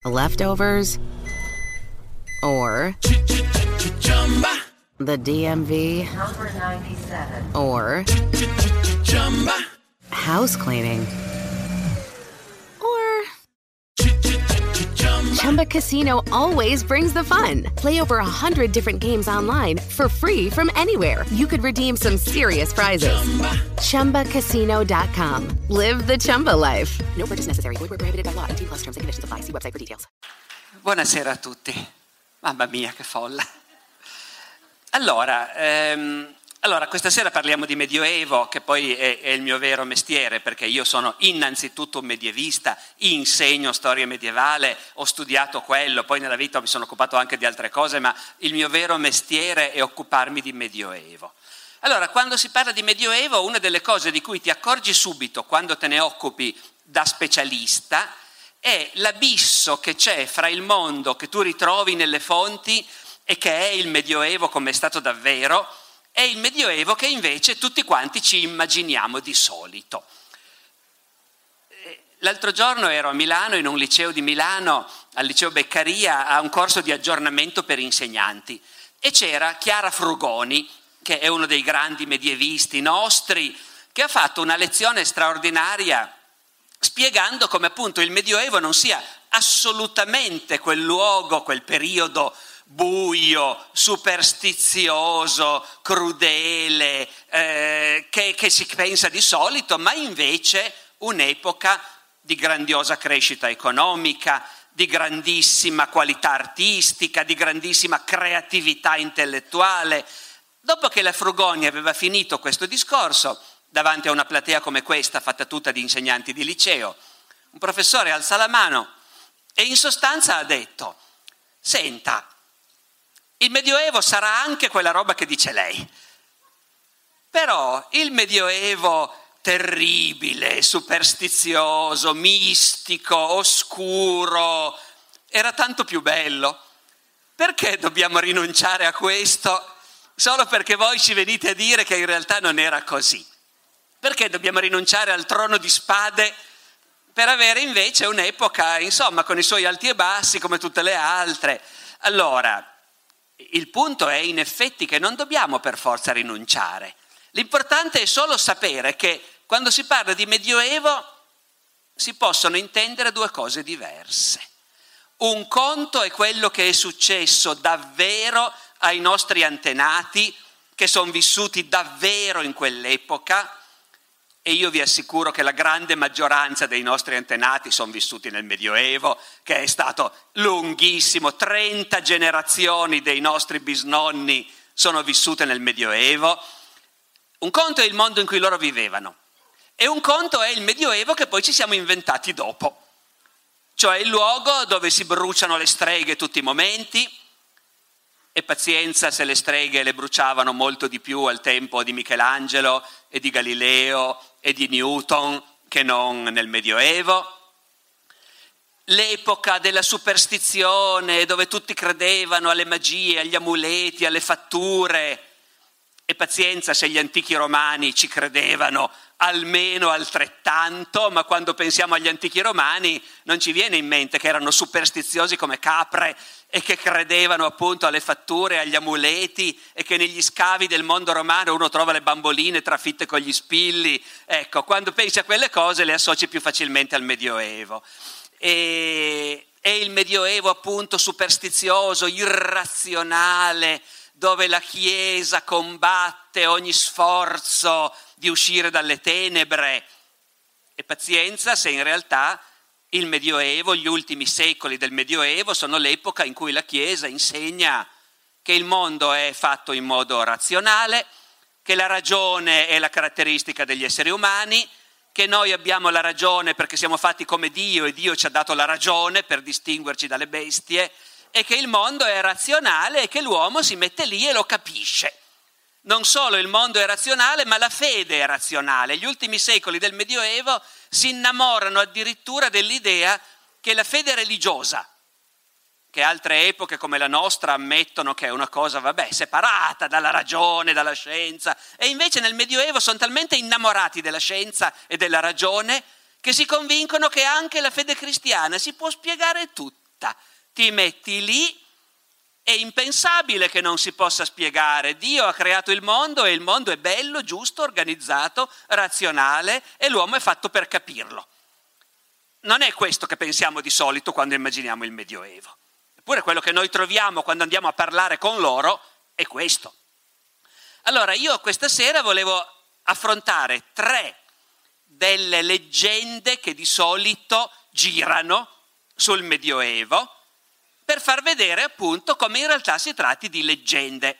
leftovers, or the DMV, Number 97. or house cleaning, or Chumba Casino always brings the fun. Play over 100 different games online for free from anywhere. You could redeem some serious prizes. ChumbaCasino.com. Live the Chumba life. No purchase necessary. Void where prohibited by law. 18+ terms and conditions apply. See website for details. Buonasera a tutti. Mamma mia, che folla. Allora, questa sera parliamo di Medioevo, che poi è il mio vero mestiere, perché io sono innanzitutto un medievista, insegno storia medievale, ho studiato quello, poi nella vita mi sono occupato anche di altre cose, ma il mio vero mestiere è occuparmi di Medioevo. Allora, quando si parla di Medioevo, una delle cose di cui ti accorgi subito quando te ne occupi da specialista è l'abisso che c'è fra il mondo che tu ritrovi nelle fonti e che è il Medioevo come è stato davvero, e il Medioevo che invece tutti quanti ci immaginiamo di solito. L'altro giorno ero a Milano, in un liceo di Milano, al liceo Beccaria, a un corso di aggiornamento per insegnanti, e c'era Chiara Frugoni, che è uno dei grandi medievisti nostri, che ha fatto una lezione straordinaria spiegando come appunto il Medioevo non sia assolutamente quel luogo, quel periodo buio, superstizioso, crudele, che si pensa di solito, ma invece un'epoca di grandiosa crescita economica, di grandissima qualità artistica, di grandissima creatività intellettuale. Dopo che la Frugoni aveva finito questo discorso, davanti a una platea come questa, fatta tutta di insegnanti di liceo, un professore alza la mano e in sostanza ha detto: senta, il Medioevo sarà anche quella roba che dice lei, però il Medioevo terribile, superstizioso, mistico, oscuro, era tanto più bello. Perché dobbiamo rinunciare a questo solo perché voi ci venite a dire che in realtà non era così? Perché dobbiamo rinunciare al trono di spade per avere invece un'epoca, insomma, con i suoi alti e bassi come tutte le altre? Allora, il punto è in effetti che non dobbiamo per forza rinunciare. L'importante è solo sapere che quando si parla di Medioevo si possono intendere due cose diverse. Un conto è quello che è successo davvero ai nostri antenati, che sono vissuti davvero in quell'epoca, e io vi assicuro che la grande maggioranza dei nostri antenati sono vissuti nel Medioevo, che è stato lunghissimo, 30 generazioni dei nostri bisnonni sono vissute nel Medioevo. Un conto è il mondo in cui loro vivevano, e un conto è il Medioevo che poi ci siamo inventati dopo, cioè il luogo dove si bruciano le streghe tutti i momenti, e pazienza se le streghe le bruciavano molto di più al tempo di Michelangelo e di Galileo e di Newton che non nel Medioevo. L'epoca della superstizione, dove tutti credevano alle magie, agli amuleti, alle fatture, e pazienza se gli antichi romani ci credevano almeno altrettanto, ma quando pensiamo agli antichi romani non ci viene in mente che erano superstiziosi come capre e che credevano appunto alle fatture, agli amuleti, e che negli scavi del mondo romano uno trova le bamboline trafitte con gli spilli. Ecco, quando pensi a quelle cose le associ più facilmente al Medioevo. E il Medioevo appunto superstizioso, irrazionale, dove la Chiesa combatte ogni sforzo di uscire dalle tenebre, e pazienza se in realtà il Medioevo, gli ultimi secoli del Medioevo sono l'epoca in cui la Chiesa insegna che il mondo è fatto in modo razionale, che la ragione è la caratteristica degli esseri umani, che noi abbiamo la ragione perché siamo fatti come Dio e Dio ci ha dato la ragione per distinguerci dalle bestie, e che il mondo è razionale e che l'uomo si mette lì e lo capisce. Non solo il mondo è razionale, ma la fede è razionale. Gli ultimi secoli del Medioevo si innamorano addirittura dell'idea che la fede religiosa, che altre epoche come la nostra ammettono che è una cosa, separata dalla ragione, dalla scienza, e invece nel Medioevo sono talmente innamorati della scienza e della ragione che si convincono che anche la fede cristiana si può spiegare tutta. scritta. Ti metti lì, è impensabile che non si possa spiegare. Dio ha creato il mondo e il mondo è bello, giusto, organizzato, razionale e l'uomo è fatto per capirlo. Non è questo che pensiamo di solito quando immaginiamo il Medioevo. Eppure quello che noi troviamo quando andiamo a parlare con loro è questo. Allora io questa sera volevo affrontare 3 delle leggende che di solito girano sul Medioevo per far vedere appunto come in realtà si tratti di leggende.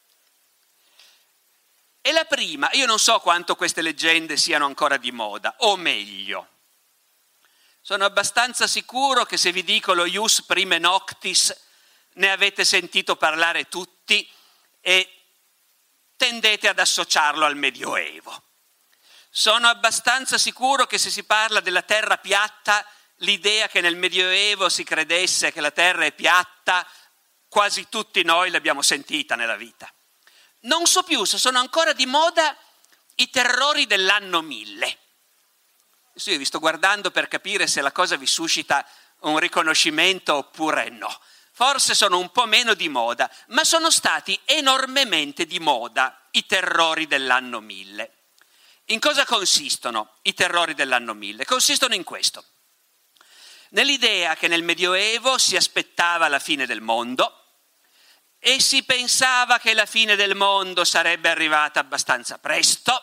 E la prima, io non so quanto queste leggende siano ancora di moda, o meglio, sono abbastanza sicuro che se vi dico lo ius prime noctis ne avete sentito parlare tutti e tendete ad associarlo al Medioevo. Sono abbastanza sicuro che se si parla della terra piatta, l'idea che nel Medioevo si credesse che la terra è piatta, quasi tutti noi l'abbiamo sentita nella vita. Non so più se sono ancora di moda i terrori dell'anno 1000. Adesso io vi sto guardando per capire se la cosa vi suscita un riconoscimento oppure no. Forse sono un po' meno di moda, ma sono stati enormemente di moda i terrori dell'anno 1000. In cosa consistono i terrori dell'anno 1000? Consistono in questo. Nell'idea che nel Medioevo si aspettava la fine del mondo e si pensava che la fine del mondo sarebbe arrivata abbastanza presto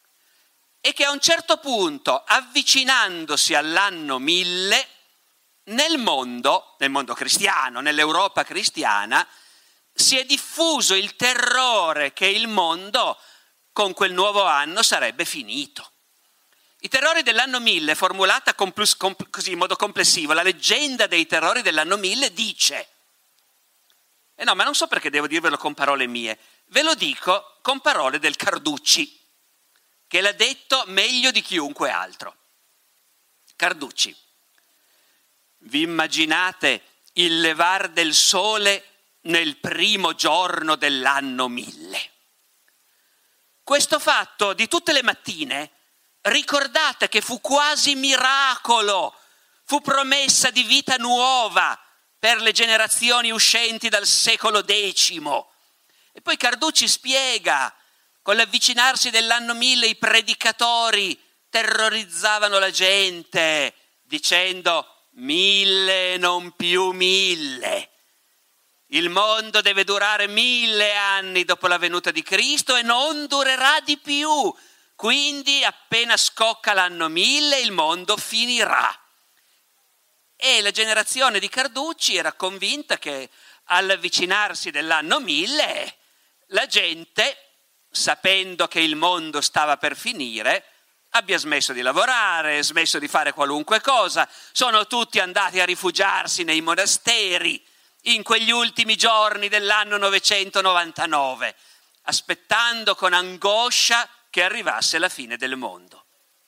e che a un certo punto, avvicinandosi all'anno 1000, nel mondo cristiano, nell'Europa cristiana, si è diffuso il terrore che il mondo con quel nuovo anno sarebbe finito. I terrori dell'anno 1000, formulata così in modo complessivo, la leggenda dei terrori dell'anno 1000 dice, no, ma non so perché devo dirvelo con parole mie, ve lo dico con parole del Carducci, che l'ha detto meglio di chiunque altro. Carducci: vi immaginate il levar del sole nel primo giorno dell'anno 1000? Questo fatto di tutte le mattine, ricordate che fu quasi miracolo, fu promessa di vita nuova per le generazioni uscenti dal secolo X. E poi Carducci spiega, con l'avvicinarsi dell'anno 1000 i predicatori terrorizzavano la gente dicendo 1000 non più 1000. Il mondo deve durare 1000 anni dopo la venuta di Cristo e non durerà di più. Quindi appena scocca l'anno 1000 il mondo finirà. E la generazione di Carducci era convinta che all'avvicinarsi dell'anno 1000 la gente, sapendo che il mondo stava per finire, abbia smesso di lavorare, smesso di fare qualunque cosa, sono tutti andati a rifugiarsi nei monasteri in quegli ultimi giorni dell'anno 999, aspettando con angoscia che arrivasse la fine del mondo.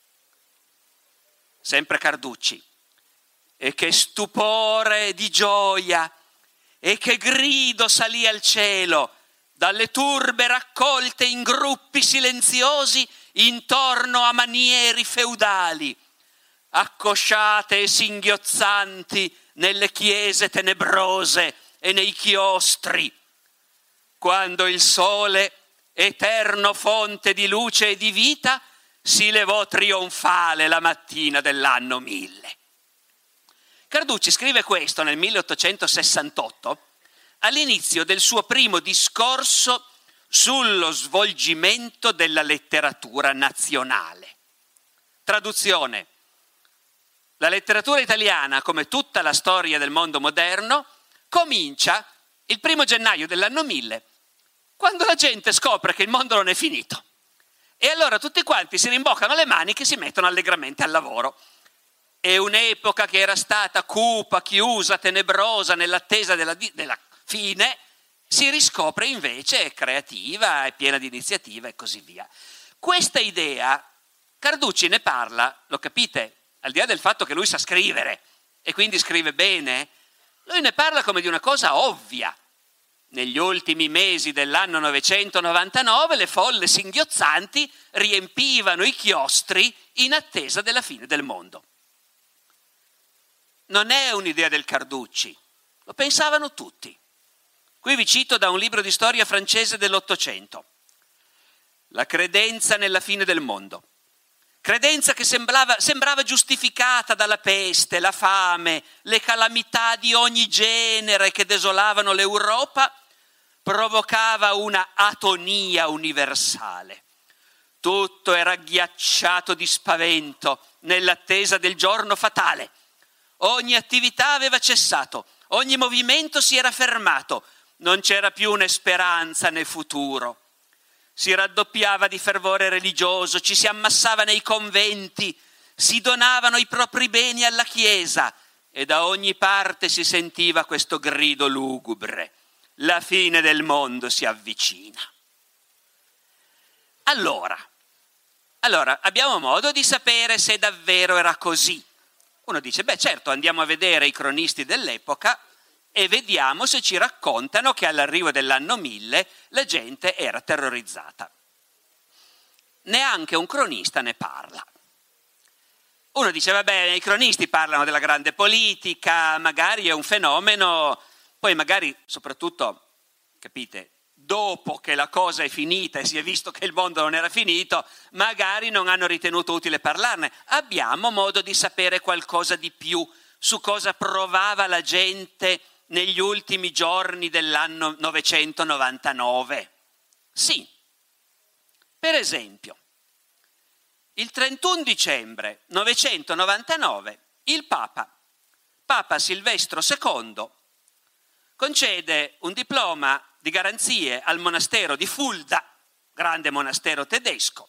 Sempre Carducci: e che stupore di gioia e che grido salì al cielo dalle turbe raccolte in gruppi silenziosi intorno a manieri feudali, accosciate e singhiozzanti nelle chiese tenebrose e nei chiostri, quando il sole, eterno fonte di luce e di vita, si levò trionfale la mattina dell'anno 1000. Carducci scrive questo nel 1868, all'inizio del suo primo discorso sullo svolgimento della letteratura nazionale. Traduzione: la letteratura italiana, come tutta la storia del mondo moderno, comincia il 1 gennaio dell'anno 1000, quando la gente scopre che il mondo non è finito. E allora tutti quanti si rimboccano le maniche e si mettono allegramente al lavoro. È un'epoca che era stata cupa, chiusa, tenebrosa, nell'attesa della fine, si riscopre invece creativa e piena di iniziativa e così via. Questa idea, Carducci ne parla, lo capite, al di là del fatto che lui sa scrivere e quindi scrive bene, lui ne parla come di una cosa ovvia. Negli ultimi mesi dell'anno 999 le folle singhiozzanti riempivano i chiostri in attesa della fine del mondo. non è un'idea del Carducci, lo pensavano tutti. Qui vi cito da un libro di storia francese dell'Ottocento. La credenza nella fine del mondo. Credenza che sembrava giustificata dalla peste, la fame, le calamità di ogni genere che desolavano l'Europa, provocava una atonia universale. Tutto era ghiacciato di spavento nell'attesa del giorno fatale. Ogni attività aveva cessato, ogni movimento si era fermato, non c'era più né speranza né futuro. Si raddoppiava di fervore religioso, ci si ammassava nei conventi, si donavano i propri beni alla Chiesa e da ogni parte si sentiva questo grido lugubre: la fine del mondo si avvicina. Allora, abbiamo modo di sapere se davvero era così. Uno dice, certo, andiamo a vedere i cronisti dell'epoca e vediamo se ci raccontano che all'arrivo dell'anno 1000 la gente era terrorizzata. Neanche un cronista ne parla. Uno dice, i cronisti parlano della grande politica, magari è un fenomeno, poi magari, soprattutto, capite, dopo che la cosa è finita e si è visto che il mondo non era finito, magari non hanno ritenuto utile parlarne. Abbiamo modo di sapere qualcosa di più su cosa provava la gente negli ultimi giorni dell'anno 999? Sì. Per esempio, il 31 dicembre 999 il Papa Silvestro II, concede un diploma di garanzie al monastero di Fulda, grande monastero tedesco,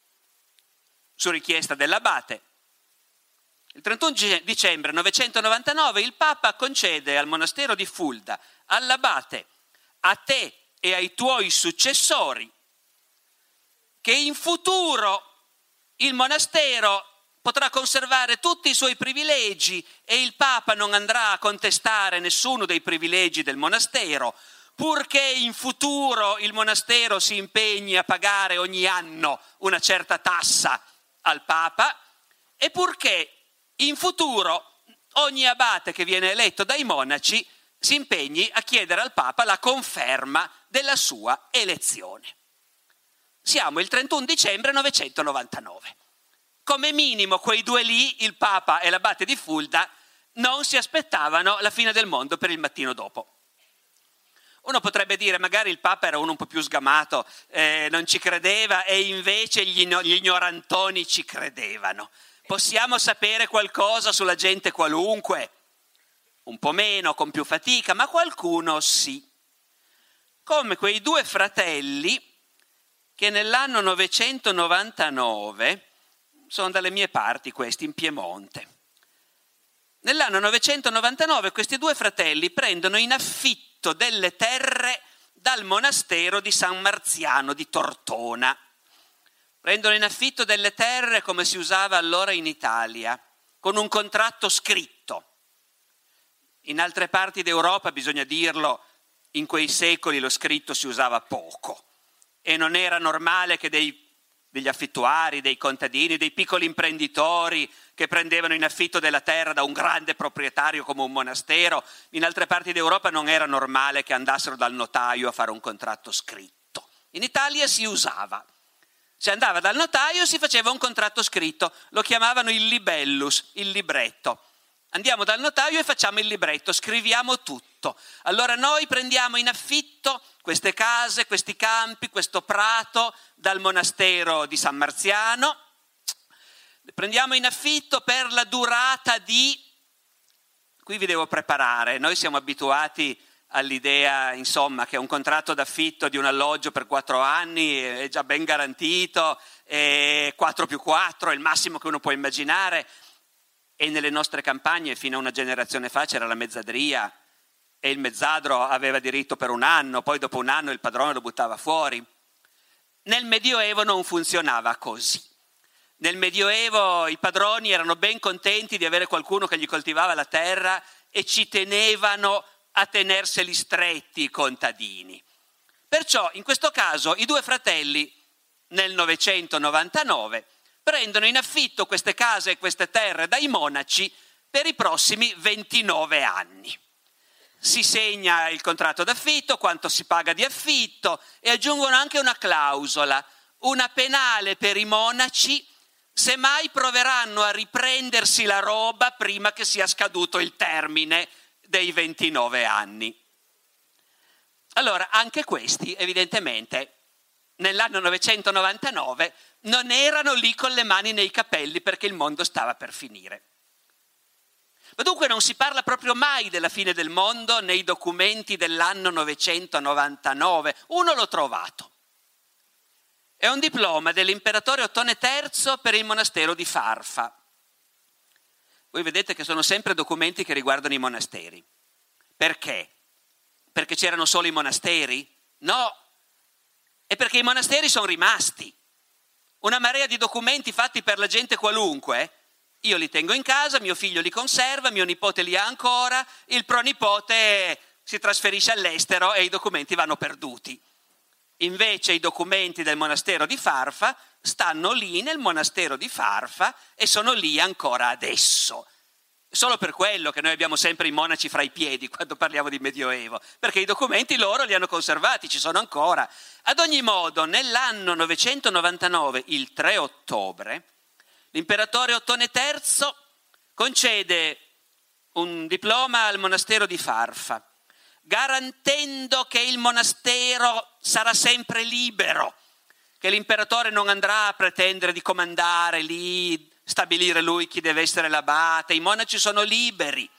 su richiesta dell'abate. Il 31 dicembre 999 il Papa concede al monastero di Fulda, all'abate, a te e ai tuoi successori, che in futuro il monastero potrà conservare tutti i suoi privilegi e il Papa non andrà a contestare nessuno dei privilegi del monastero, purché in futuro il monastero si impegni a pagare ogni anno una certa tassa al Papa e purché in futuro ogni abate che viene eletto dai monaci si impegni a chiedere al Papa la conferma della sua elezione. Siamo il 31 dicembre 999. Come minimo quei due lì, il Papa e l'abate di Fulda, non si aspettavano la fine del mondo per il mattino dopo. Uno potrebbe dire magari il Papa era uno un po' più sgamato, non ci credeva e invece gli ignorantoni ci credevano. Possiamo sapere qualcosa sulla gente qualunque? Un po' meno, con più fatica, ma qualcuno sì. Come quei due fratelli che nell'anno 999, sono dalle mie parti questi, in Piemonte. Nell'anno 999 questi due fratelli prendono in affitto delle terre dal monastero di San Marziano di Tortona. Prendono in affitto delle terre come si usava allora in Italia, con un contratto scritto. In altre parti d'Europa, bisogna dirlo, in quei secoli lo scritto si usava poco e non era normale che degli affittuari, dei contadini, dei piccoli imprenditori che prendevano in affitto della terra da un grande proprietario come un monastero, in altre parti d'Europa non era normale che andassero dal notaio a fare un contratto scritto. In Italia si usava. Si andava dal notaio e si faceva un contratto scritto, lo chiamavano il libellus, il libretto. Andiamo dal notaio e facciamo il libretto, scriviamo tutto. Allora noi prendiamo in affitto queste case, questi campi, questo prato dal monastero di San Marziano, le prendiamo in affitto per la durata di... Qui vi devo preparare, noi siamo abituati all'idea, insomma, che un contratto d'affitto di un alloggio per 4 anni è già ben garantito, 4+4 è il massimo che uno può immaginare, e nelle nostre campagne fino a una generazione fa c'era la mezzadria e il mezzadro aveva diritto per 1 anno, poi dopo 1 anno il padrone lo buttava fuori. Nel Medioevo non funzionava così. Nel Medioevo i padroni erano ben contenti di avere qualcuno che gli coltivava la terra e ci tenevano a tenerseli stretti i contadini. Perciò in questo caso i due fratelli nel 999 prendono in affitto queste case e queste terre dai monaci per i prossimi 29 anni. Si segna il contratto d'affitto, quanto si paga di affitto e aggiungono anche una clausola, una penale per i monaci se mai proveranno a riprendersi la roba prima che sia scaduto il termine dei 29 anni. Allora, anche questi, evidentemente, nell'anno 999 non erano lì con le mani nei capelli perché il mondo stava per finire. Ma dunque non si parla proprio mai della fine del mondo nei documenti dell'anno 999. Uno l'ho trovato. È un diploma dell'imperatore Ottone III per il monastero di Farfa. Voi vedete che sono sempre documenti che riguardano i monasteri. Perché? Perché c'erano solo i monasteri? No, è perché i monasteri sono rimasti. Una marea di documenti fatti per la gente qualunque. Io li tengo in casa, mio figlio li conserva, mio nipote li ha ancora, il pronipote si trasferisce all'estero e i documenti vanno perduti. Invece i documenti del monastero di Farfa stanno lì nel monastero di Farfa e sono lì ancora adesso. Solo per quello che noi abbiamo sempre i monaci fra i piedi quando parliamo di Medioevo, perché i documenti loro li hanno conservati, ci sono ancora. Ad ogni modo, nell'anno 999, il 3 ottobre, l'imperatore Ottone III concede un diploma al monastero di Farfa, garantendo che il monastero sarà sempre libero, che l'imperatore non andrà a pretendere di comandare lì, stabilire lui chi deve essere l'abate, i monaci sono liberi.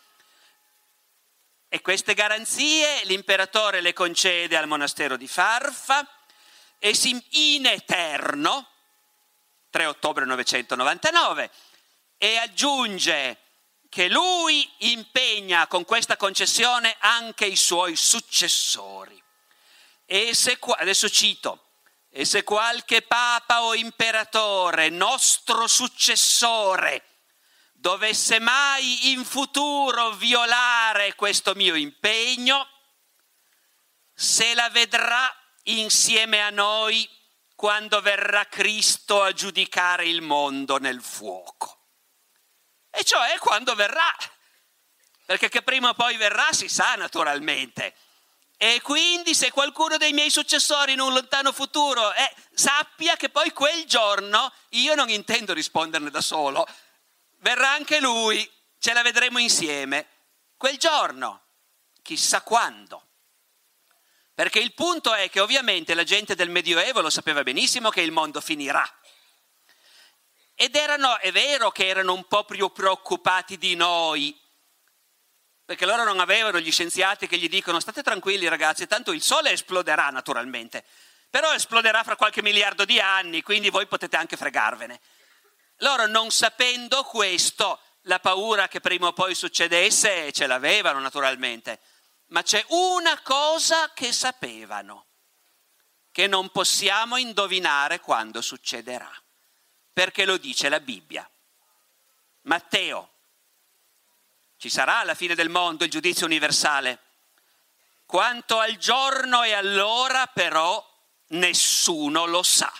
E queste garanzie l'imperatore le concede al monastero di Farfa e in eterno, 3 ottobre 999, e aggiunge che lui impegna con questa concessione anche i suoi successori. Adesso cito, e se qualche papa o imperatore, nostro successore, dovesse mai in futuro violare questo mio impegno, se la vedrà insieme a noi quando verrà Cristo a giudicare il mondo nel fuoco. E cioè quando verrà, perché che prima o poi verrà si sa naturalmente. E quindi se qualcuno dei miei successori in un lontano futuro sappia che poi quel giorno io non intendo risponderne da solo, verrà anche lui, ce la vedremo insieme. Quel giorno, chissà quando. Perché il punto è che ovviamente la gente del Medioevo lo sapeva benissimo che il mondo finirà. Ed è vero che erano un po' più preoccupati di noi, perché loro non avevano gli scienziati che gli dicono state tranquilli ragazzi, tanto il sole esploderà naturalmente, però esploderà fra qualche miliardo di anni, quindi voi potete anche fregarvene. Loro non sapendo questo, la paura che prima o poi succedesse ce l'avevano naturalmente, ma c'è una cosa che sapevano, che non possiamo indovinare quando succederà, perché lo dice la Bibbia. Matteo. Ci sarà alla fine del mondo il giudizio universale. Quanto al giorno e all'ora, però, nessuno lo sa.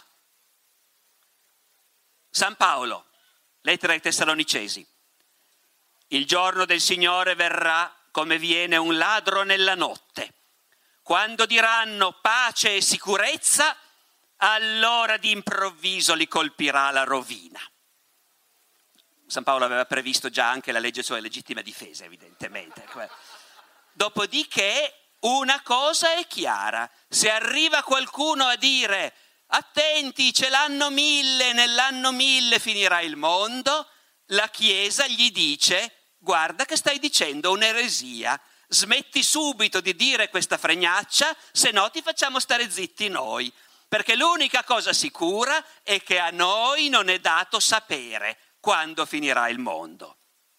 San Paolo, lettera ai Tessalonicesi. Il giorno del Signore verrà come viene un ladro nella notte. Quando diranno pace e sicurezza, allora d'improvviso li colpirà la rovina. San Paolo aveva previsto già anche la legge sulla legittima difesa, evidentemente. Dopodiché una cosa è chiara, se arriva qualcuno a dire attenti, c'è l'anno 1000, nell'anno 1000 finirà il mondo, la Chiesa gli dice guarda che stai dicendo un'eresia, smetti subito di dire questa fregnaccia, se no ti facciamo stare zitti noi, perché l'unica cosa sicura è che a noi non è dato sapere quando finirà il mondo.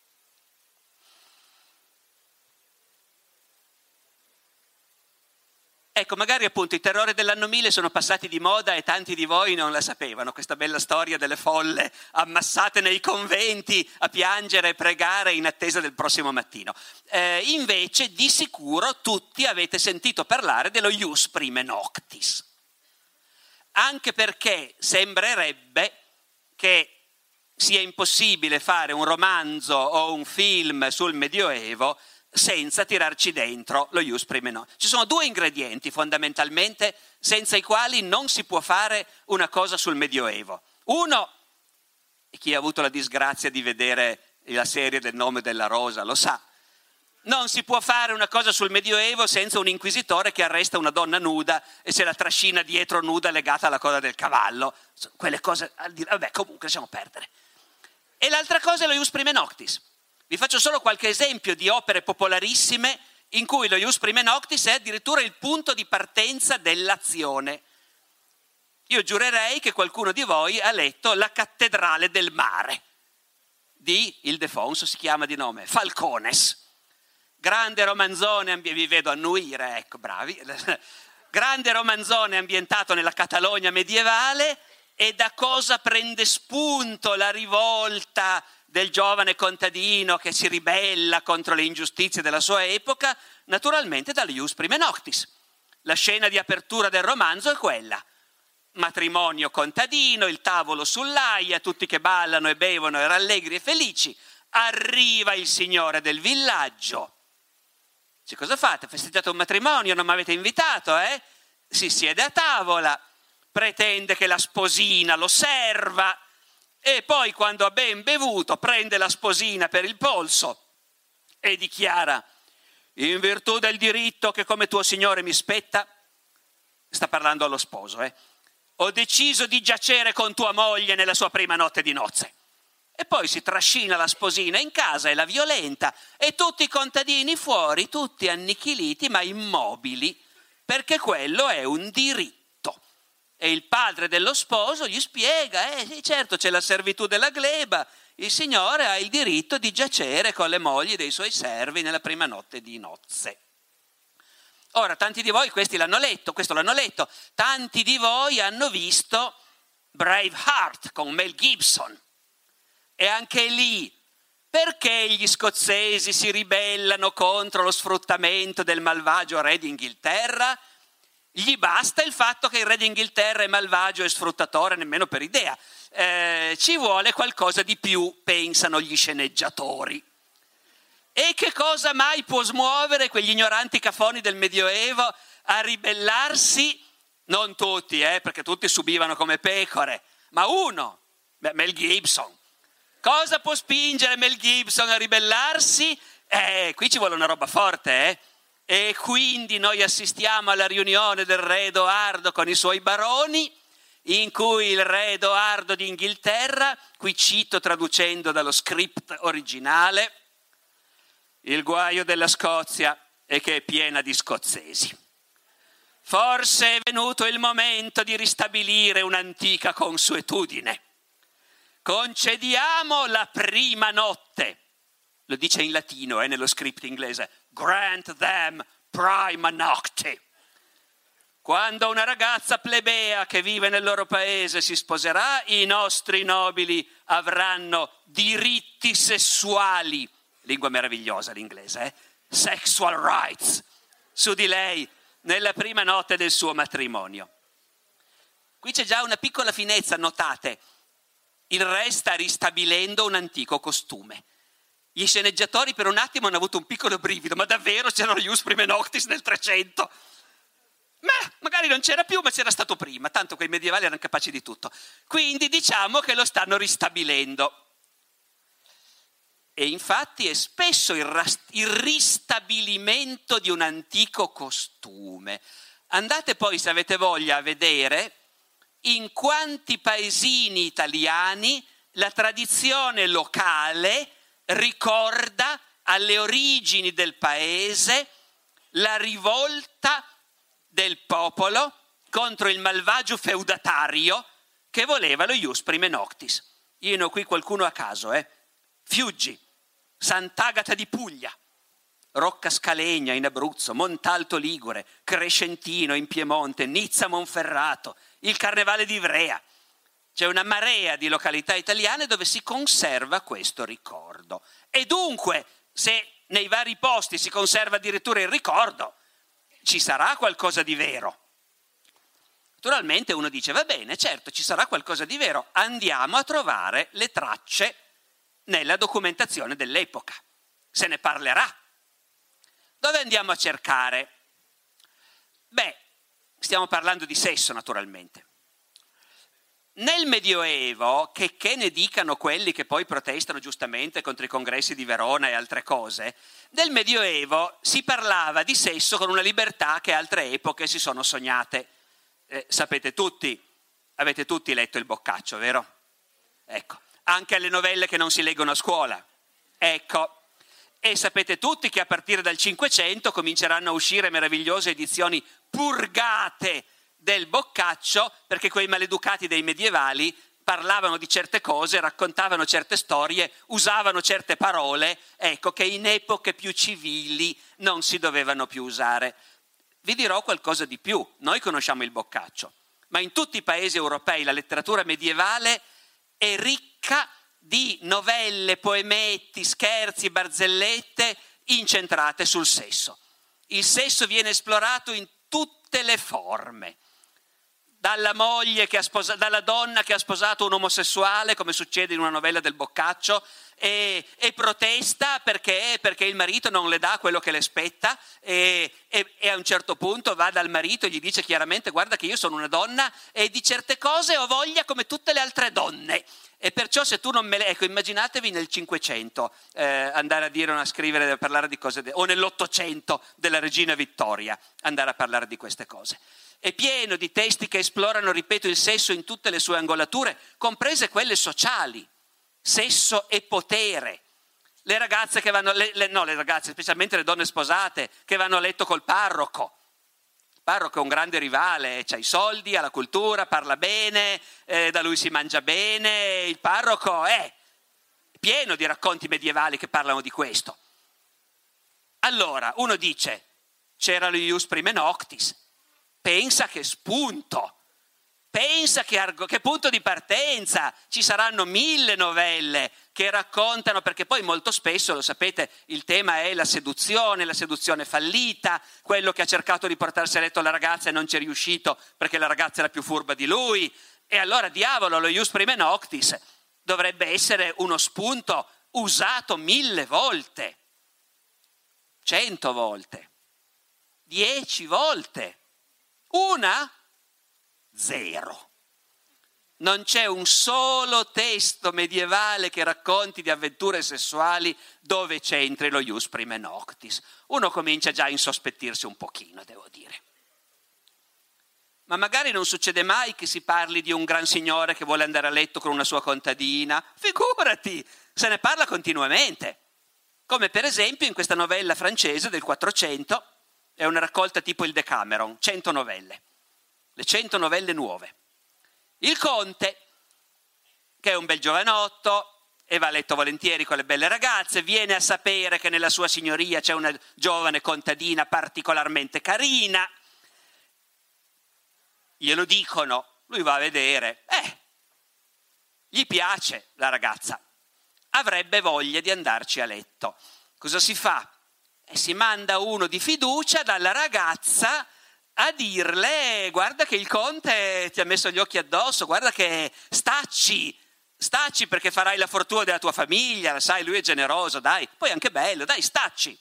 Ecco, magari appunto i terrori dell'anno 1000 sono passati di moda e tanti di voi non la sapevano, questa bella storia delle folle ammassate nei conventi a piangere e pregare in attesa del prossimo mattino. Invece di sicuro tutti avete sentito parlare dello Ius Prime Noctis, anche perché sembrerebbe che sia impossibile fare un romanzo o un film sul Medioevo senza tirarci dentro lo ius prime noctis. Ci sono due ingredienti fondamentalmente senza i quali non si può fare una cosa sul Medioevo. Uno, e chi ha avuto la disgrazia di vedere la serie del Nome della Rosa lo sa, non si può fare una cosa sul Medioevo senza un inquisitore che arresta una donna nuda e se la trascina dietro nuda legata alla coda del cavallo. Quelle cose, vabbè, comunque lasciamo perdere. E l'altra cosa è lo ius prime noctis. Vi faccio solo qualche esempio di opere popolarissime in cui lo ius prime noctis è addirittura il punto di partenza dell'azione. Io giurerei che qualcuno di voi ha letto La cattedrale del mare di Ildefonso, si chiama di nome, Falcones. Grande romanzone, vi vedo annuire, ecco, bravi. Grande romanzone ambientato nella Catalogna medievale. E da cosa prende spunto la rivolta del giovane contadino che si ribella contro le ingiustizie della sua epoca? Naturalmente dal ius prime noctis. La scena di apertura del romanzo è quella. Matrimonio contadino, il tavolo sull'aia, tutti che ballano e bevono e rallegri e felici. Arriva il signore del villaggio. Dice, cosa fate? Festeggiate un matrimonio? Non mi avete invitato, eh? Si siede a tavola. Pretende che la sposina lo serva e poi quando ha ben bevuto prende la sposina per il polso e dichiara: in virtù del diritto che come tuo signore mi spetta, sta parlando allo sposo, ho deciso di giacere con tua moglie nella sua prima notte di nozze. E poi si trascina la sposina in casa e la violenta e tutti i contadini fuori, tutti annichiliti ma immobili, perché quello è un diritto. E il padre dello sposo gli spiega, sì, certo c'è la servitù della gleba, il signore ha il diritto di giacere con le mogli dei suoi servi nella prima notte di nozze. Ora, tanti di voi questo l'hanno letto, tanti di voi hanno visto Braveheart con Mel Gibson. E anche lì, perché gli scozzesi si ribellano contro lo sfruttamento del malvagio re d'Inghilterra? Gli basta il fatto che il re d'Inghilterra è malvagio e sfruttatore, nemmeno per idea. Ci vuole qualcosa di più, pensano gli sceneggiatori. E che cosa mai può smuovere quegli ignoranti cafoni del Medioevo a ribellarsi? Non tutti, perché tutti subivano come pecore, ma uno, Mel Gibson. Cosa può spingere Mel Gibson a ribellarsi? Qui ci vuole una roba forte, E quindi noi assistiamo alla riunione del re Edoardo con i suoi baroni, in cui il re Edoardo d'Inghilterra, qui cito traducendo dallo script originale, il guaio della Scozia è che è piena di scozzesi. Forse è venuto il momento di ristabilire un'antica consuetudine. Concediamo la prima notte. Lo dice in latino, nello script inglese. Grant them prima nocte. Quando una ragazza plebea che vive nel loro paese si sposerà, i nostri nobili avranno diritti sessuali. Lingua meravigliosa l'inglese, Sexual rights. Su di lei nella prima notte del suo matrimonio. Qui c'è già una piccola finezza, notate. Il re sta ristabilendo un antico costume. Gli sceneggiatori per un attimo hanno avuto un piccolo brivido, ma davvero c'erano gli ius prime noctis nel 300? Ma magari non c'era più, ma c'era stato prima, tanto quei medievali erano capaci di tutto. Quindi diciamo che lo stanno ristabilendo. E infatti è spesso il ristabilimento di un antico costume. Andate poi, se avete voglia, a vedere in quanti paesini italiani la tradizione locale ricorda alle origini del paese la rivolta del popolo contro il malvagio feudatario che voleva lo ius prime noctis. Io ne ho qui qualcuno a caso, Fiuggi, Sant'Agata di Puglia, Rocca Scalegna in Abruzzo, Montalto Ligure, Crescentino in Piemonte, Nizza Monferrato, il Carnevale di Ivrea. C'è una marea di località italiane dove si conserva questo ricordo. E dunque, se nei vari posti si conserva addirittura il ricordo, ci sarà qualcosa di vero. Naturalmente uno dice, va bene, certo, ci sarà qualcosa di vero, andiamo a trovare le tracce nella documentazione dell'epoca, se ne parlerà. Dove andiamo a cercare? Beh, stiamo parlando di sesso naturalmente. Nel Medioevo, che ne dicano quelli che poi protestano giustamente contro i congressi di Verona e altre cose, nel Medioevo si parlava di sesso con una libertà che altre epoche si sono sognate. Sapete tutti, avete tutti letto il Boccaccio, vero? Ecco, anche alle novelle che non si leggono a scuola. Ecco, e sapete tutti che a partire dal Cinquecento cominceranno a uscire meravigliose edizioni purgate del Boccaccio, perché quei maleducati dei medievali parlavano di certe cose, raccontavano certe storie, usavano certe parole, ecco, che in epoche più civili non si dovevano più usare. Vi dirò qualcosa di più. Noi conosciamo il Boccaccio, ma in tutti i paesi europei la letteratura medievale è ricca di novelle, poemetti, scherzi, barzellette incentrate sul sesso. Il sesso viene esplorato in tutte le forme. Dalla donna che ha sposato un omosessuale, come succede in una novella del Boccaccio, e protesta perché il marito non le dà quello che le spetta e a un certo punto va dal marito e gli dice chiaramente: guarda che io sono una donna e di certe cose ho voglia come tutte le altre donne, e perciò se tu non me le... Ecco, immaginatevi nel Cinquecento andare a dire, a scrivere, a parlare di cose o nell'Ottocento della regina Vittoria andare a parlare di queste cose. È pieno di testi che esplorano, ripeto, il sesso in tutte le sue angolature, comprese quelle sociali, sesso e potere. Le ragazze che vanno, le ragazze, specialmente le donne sposate, che vanno a letto col parroco. Il parroco è un grande rivale, c'ha i soldi, ha la cultura, parla bene, da lui si mangia bene. Il parroco è pieno di racconti medievali che parlano di questo. Allora, uno dice, c'era lo ius prime noctis. Pensa che spunto, pensa che punto di partenza. Ci saranno 1000 novelle che raccontano, perché poi molto spesso, lo sapete, il tema è la seduzione fallita, quello che ha cercato di portarsi a letto la ragazza e non ci è riuscito perché la ragazza era più furba di lui. E allora, diavolo, lo ius prime noctis dovrebbe essere uno spunto usato 1000 volte, 100 volte, 10 volte. Una? 0. Non c'è un solo testo medievale che racconti di avventure sessuali dove c'entri lo ius prime noctis. Uno comincia già a insospettirsi un pochino, devo dire. Ma magari non succede mai che si parli di un gran signore che vuole andare a letto con una sua contadina. Figurati, se ne parla continuamente. Come per esempio in questa novella francese del 400, è una raccolta tipo il Decameron, 100 novelle, le 100 novelle nuove. Il conte, che è un bel giovanotto e va a letto volentieri con le belle ragazze, viene a sapere che nella sua signoria c'è una giovane contadina particolarmente carina, glielo dicono, lui va a vedere, gli piace la ragazza, avrebbe voglia di andarci a letto. Cosa si fa? Si manda uno di fiducia dalla ragazza a dirle: guarda che il conte ti ha messo gli occhi addosso, guarda che stacci perché farai la fortuna della tua famiglia, sai, lui è generoso, dai, poi anche bello, dai, stacci.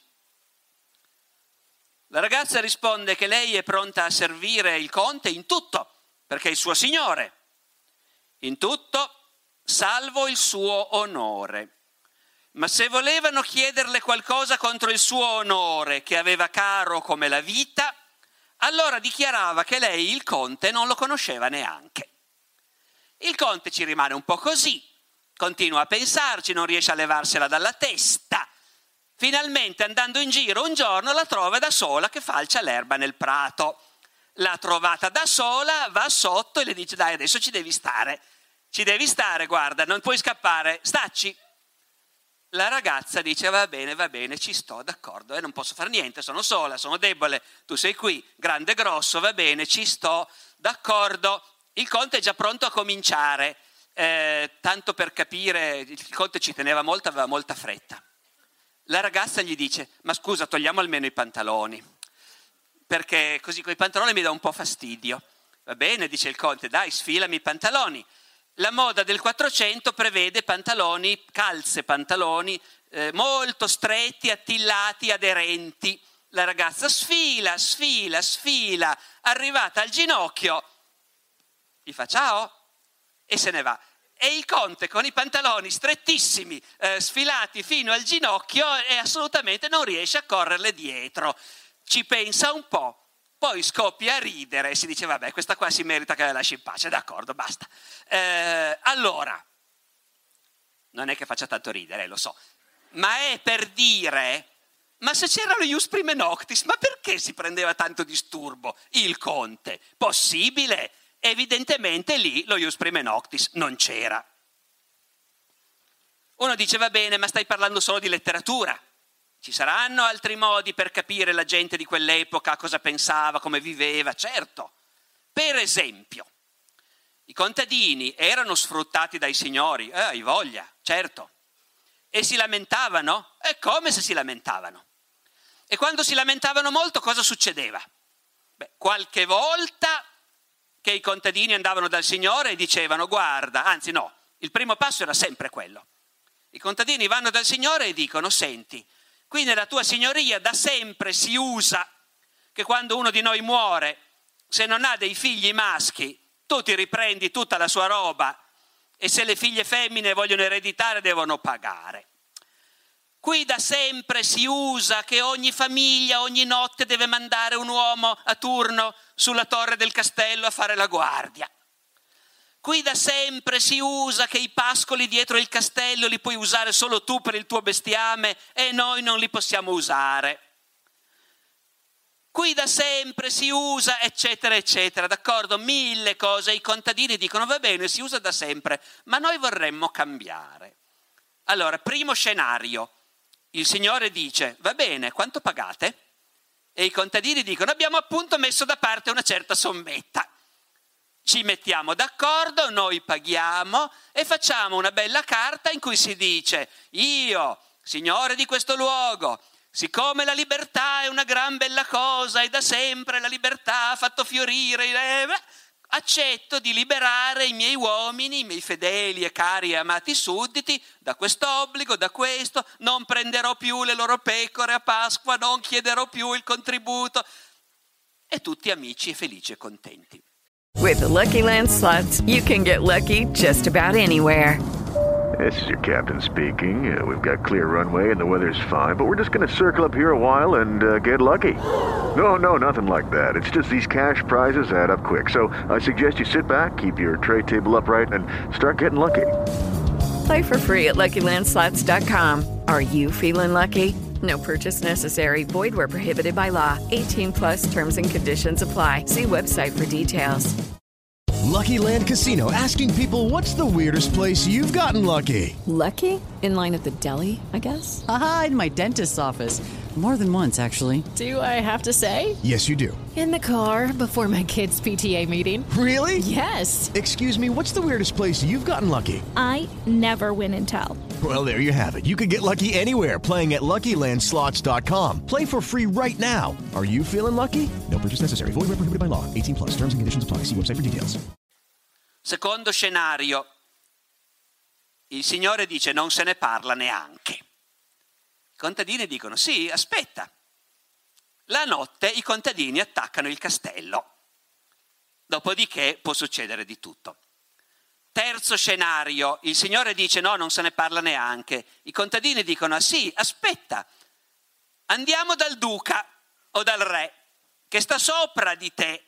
La ragazza risponde che lei è pronta a servire il conte in tutto, perché è il suo signore, in tutto, salvo il suo onore. Ma se volevano chiederle qualcosa contro il suo onore, che aveva caro come la vita, allora dichiarava che lei il conte non lo conosceva neanche. Il conte ci rimane un po' così, continua a pensarci, non riesce a levarsela dalla testa. Finalmente, andando in giro un giorno, la trova da sola che falcia l'erba nel prato. L'ha trovata da sola, va sotto e le dice: dai, adesso ci devi stare, guarda, non puoi scappare, stacci. La ragazza dice: va bene, ci sto, d'accordo, non posso fare niente, sono sola, sono debole, tu sei qui, grande e grosso, va bene, ci sto, d'accordo. Il conte è già pronto a cominciare, tanto per capire, il conte ci teneva molto, aveva molta fretta. La ragazza gli dice: ma scusa, togliamo almeno i pantaloni, perché così con i pantaloni mi dà un po' fastidio. Va bene, dice il conte, dai, sfilami i pantaloni. La moda del 400 prevede pantaloni, calze pantaloni molto stretti, attillati, aderenti. La ragazza sfila, arrivata al ginocchio, gli fa ciao e se ne va. E il conte con i pantaloni strettissimi, sfilati fino al ginocchio e assolutamente non riesce a correrle dietro. Ci pensa un po', poi scoppia a ridere e si dice vabbè, questa qua si merita che la lasci in pace, d'accordo, basta. Allora, non è che faccia tanto ridere, lo so, ma è per dire, ma se c'era lo ius prime noctis, ma perché si prendeva tanto disturbo il conte? Possibile? Evidentemente lì lo ius prime noctis non c'era. Uno dice va bene, ma stai parlando solo di letteratura. Ci saranno altri modi per capire la gente di quell'epoca, cosa pensava, come viveva, certo. Per esempio, i contadini erano sfruttati dai signori, hai voglia, certo. E si lamentavano? È come se si lamentavano. E quando si lamentavano molto cosa succedeva? Beh, qualche volta che i contadini andavano dal signore e dicevano guarda, anzi no, il primo passo era sempre quello. I contadini vanno dal signore e dicono senti, qui nella tua signoria da sempre si usa che quando uno di noi muore, se non ha dei figli maschi, tu ti riprendi tutta la sua roba e se le figlie femmine vogliono ereditare devono pagare. Qui da sempre si usa che ogni famiglia ogni notte deve mandare un uomo a turno sulla torre del castello a fare la guardia. Qui da sempre si usa che i pascoli dietro il castello li puoi usare solo tu per il tuo bestiame e noi non li possiamo usare. Qui da sempre si usa, eccetera, eccetera, d'accordo? 1000 cose. I contadini dicono va bene, si usa da sempre, ma noi vorremmo cambiare. Allora, primo scenario. Il signore dice, va bene, quanto pagate? E i contadini dicono, abbiamo appunto messo da parte una certa sommetta. Ci mettiamo d'accordo, noi paghiamo e facciamo una bella carta in cui si dice, io, signore di questo luogo, siccome la libertà è una gran bella cosa e da sempre la libertà ha fatto fiorire, accetto di liberare i miei uomini, i miei fedeli e cari e amati sudditi da quest'obbligo, da questo, non prenderò più le loro pecore a Pasqua, non chiederò più il contributo. E tutti amici e felici e contenti. With the Lucky Land Slots, you can get lucky just about anywhere. This is your captain speaking. We've got clear runway and the weather's fine, but we're just going to circle up here a while and get lucky. No, nothing like that. It's just these cash prizes add up quick. So I suggest you sit back, keep your tray table upright, and start getting lucky. Play for free at LuckyLandSlots.com. Are you feeling lucky? No purchase necessary. Void where prohibited by law. 18 plus terms and conditions apply. See website for details. Lucky Land Casino, asking people what's the weirdest place you've gotten lucky? Lucky? In line at the deli, I guess? Aha, in my dentist's office. More than once, actually. Do I have to say? Yes, you do. In the car before my kids' PTA meeting. Really? Yes. Excuse me, what's the weirdest place you've gotten lucky? I never win and tell. Well, there you have it. You can get lucky anywhere, playing at LuckyLandSlots.com. Play for free right now. Are you feeling lucky? No purchase necessary. Void where prohibited by law. 18 plus. Terms and conditions apply. See website for details. Secondo scenario. Il signore dice non se ne parla neanche. I contadini dicono sì, aspetta. La notte i contadini attaccano il castello. Dopodiché può succedere di tutto. Terzo scenario, il signore dice no, non se ne parla neanche. I contadini dicono ah, sì, aspetta, andiamo dal duca o dal re che sta sopra di te.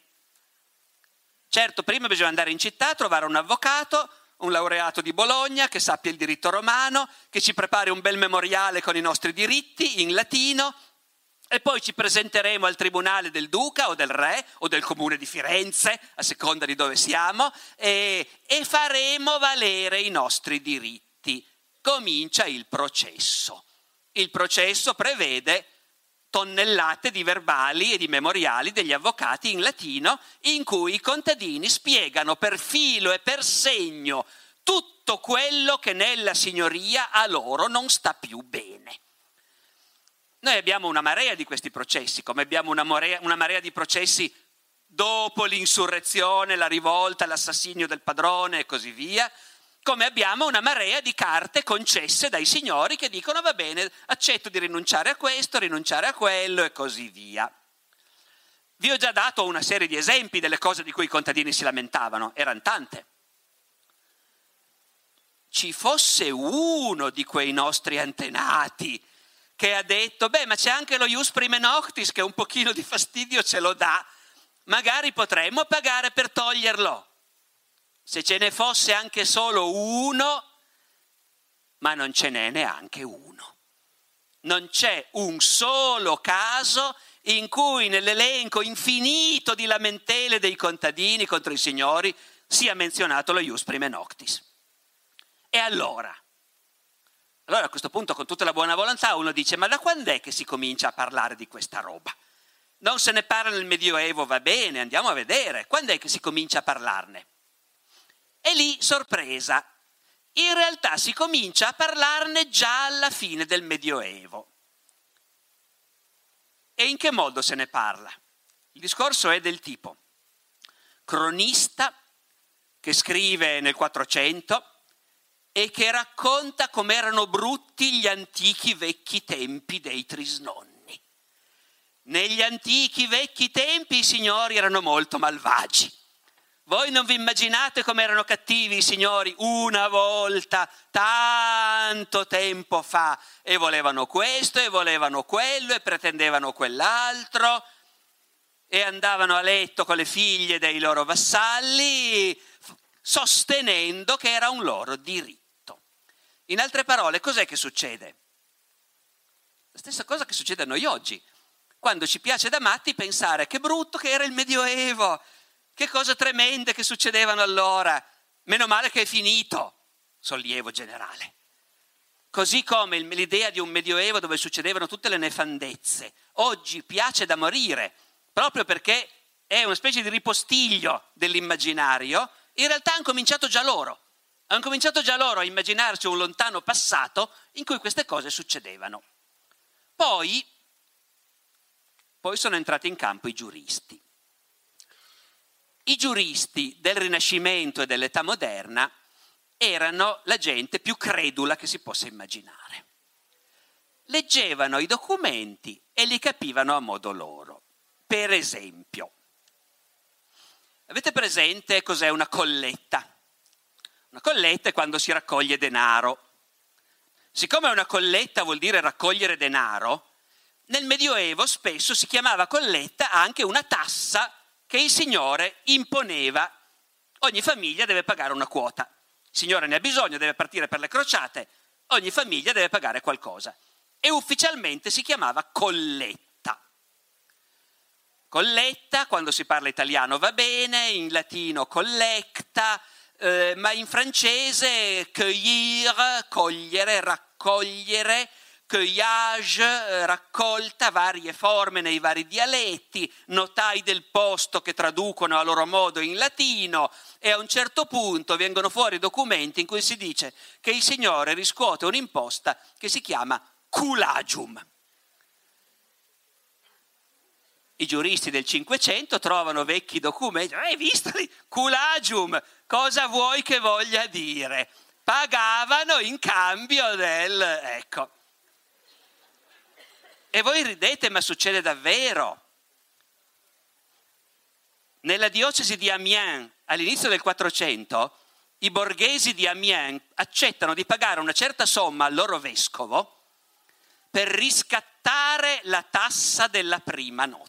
Certo, prima bisogna andare in città, trovare un avvocato, un laureato di Bologna che sappia il diritto romano, che ci prepari un bel memoriale con i nostri diritti in latino e poi ci presenteremo al tribunale del duca o del re o del comune di Firenze, a seconda di dove siamo, e faremo valere i nostri diritti. Comincia il processo. Il processo prevede tonnellate di verbali e di memoriali degli avvocati in latino in cui i contadini spiegano per filo e per segno tutto quello che nella signoria a loro non sta più bene. Noi abbiamo una marea di questi processi, come abbiamo una marea di processi dopo l'insurrezione, la rivolta, l'assassinio del padrone e così via, come abbiamo una marea di carte concesse dai signori che dicono va bene, accetto di rinunciare a questo, rinunciare a quello e così via. Vi ho già dato una serie di esempi delle cose di cui i contadini si lamentavano, erano tante. Ci fosse uno di quei nostri antenati che ha detto, beh, ma c'è anche lo ius prime noctis che un pochino di fastidio ce lo dà, magari potremmo pagare per toglierlo. Se ce ne fosse anche solo uno, ma non ce n'è neanche uno. Non c'è un solo caso in cui nell'elenco infinito di lamentele dei contadini contro i signori sia menzionato lo ius prime noctis. E allora a questo punto, con tutta la buona volontà, uno dice, ma da quando è che si comincia a parlare di questa roba? Non se ne parla nel Medioevo, va bene, andiamo a vedere. Quando è che si comincia a parlarne? E lì, sorpresa, in realtà si comincia a parlarne già alla fine del Medioevo. E in che modo se ne parla? Il discorso è del tipo: cronista che scrive nel 400 e che racconta com'erano brutti gli antichi vecchi tempi dei Trisnonni. Negli antichi vecchi tempi i signori erano molto malvagi. Voi non vi immaginate com'erano cattivi i signori una volta, tanto tempo fa, e volevano questo e volevano quello e pretendevano quell'altro e andavano a letto con le figlie dei loro vassalli sostenendo che era un loro diritto. In altre parole, cos'è che succede? La stessa cosa che succede a noi oggi, quando ci piace da matti pensare che brutto che era il Medioevo, che cose tremende che succedevano allora, meno male che è finito, sollievo generale. Così come l'idea di un Medioevo dove succedevano tutte le nefandezze, oggi piace da morire, proprio perché è una specie di ripostiglio dell'immaginario, in realtà hanno cominciato già loro. Hanno cominciato già loro a immaginarci un lontano passato in cui queste cose succedevano. Poi sono entrati in campo i giuristi. I giuristi del Rinascimento e dell'età moderna erano la gente più credula che si possa immaginare. Leggevano i documenti e li capivano a modo loro. Per esempio, avete presente cos'è una colletta? Una colletta è quando si raccoglie denaro. Siccome una colletta vuol dire raccogliere denaro, nel Medioevo spesso si chiamava colletta anche una tassa che il signore imponeva. Ogni famiglia deve pagare una quota. Il signore ne ha bisogno, deve partire per le crociate, ogni famiglia deve pagare qualcosa. E ufficialmente si chiamava colletta. Colletta, quando si parla italiano va bene, in latino collecta, ma in francese cueillir, cogliere, raccogliere, cueillage, raccolta, varie forme nei vari dialetti, notai del posto che traducono a loro modo in latino, e a un certo punto vengono fuori documenti in cui si dice che il signore riscuote un'imposta che si chiama culagium. I giuristi del Cinquecento trovano vecchi documenti, hai visto lì? Culagium, cosa vuoi che voglia dire? Pagavano in cambio del... ecco. E voi ridete, ma succede davvero. Nella diocesi di Amiens, all'inizio del 400, i borghesi di Amiens accettano di pagare una certa somma al loro vescovo per riscattare la tassa della prima notte.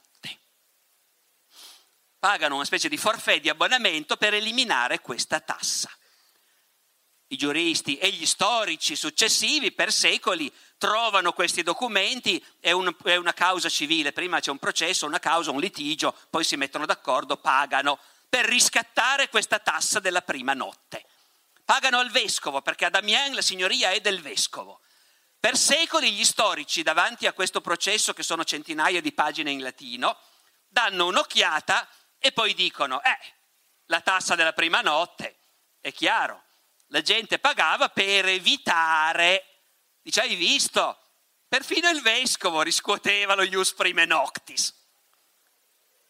Pagano una specie di forfait di abbonamento per eliminare questa tassa. I giuristi e gli storici successivi per secoli trovano questi documenti, è una causa civile, prima c'è un processo, una causa, un litigio, poi si mettono d'accordo, pagano per riscattare questa tassa della prima notte. Pagano al vescovo, perché ad Amiens la signoria è del vescovo. Per secoli gli storici, davanti a questo processo, che sono centinaia di pagine in latino, danno un'occhiata e poi dicono, la tassa della prima notte, è chiaro, la gente pagava per evitare, dice, hai visto? Perfino il vescovo riscuoteva lo ius prime noctis.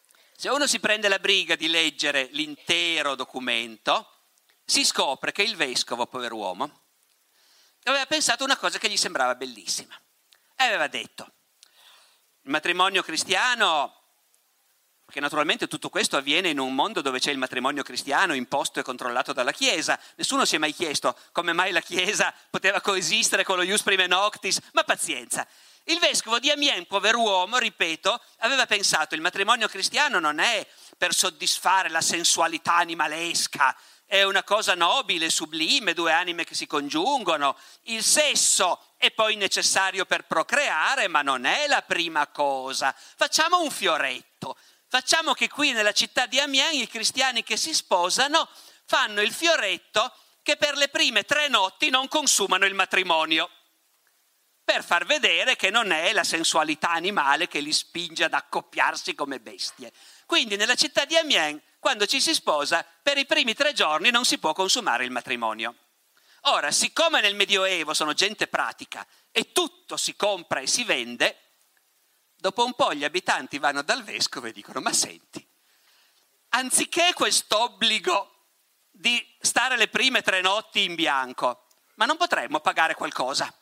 Se uno si prende la briga di leggere l'intero documento, si scopre che il vescovo, pover'uomo, aveva pensato una cosa che gli sembrava bellissima. E aveva detto: il matrimonio cristiano, perché naturalmente tutto questo avviene in un mondo dove c'è il matrimonio cristiano imposto e controllato dalla Chiesa. Nessuno si è mai chiesto come mai la Chiesa poteva coesistere con lo ius prime noctis, ma pazienza. Il vescovo di Amiens, pover'uomo, ripeto, aveva pensato: il matrimonio cristiano non è per soddisfare la sensualità animalesca, è una cosa nobile, sublime, due anime che si congiungono. Il sesso è poi necessario per procreare, ma non è la prima cosa. Facciamo un fioretto. Facciamo che qui nella città di Amiens i cristiani che si sposano fanno il fioretto che per le prime 3 notti non consumano il matrimonio, per far vedere che non è la sensualità animale che li spinge ad accoppiarsi come bestie. Quindi nella città di Amiens, quando ci si sposa, per i primi 3 giorni non si può consumare il matrimonio. Ora, siccome nel Medioevo sono gente pratica e tutto si compra e si vende, dopo un po' gli abitanti vanno dal vescovo e dicono: ma senti, anziché quest'obbligo di stare le prime 3 notti in bianco, ma non potremmo pagare qualcosa?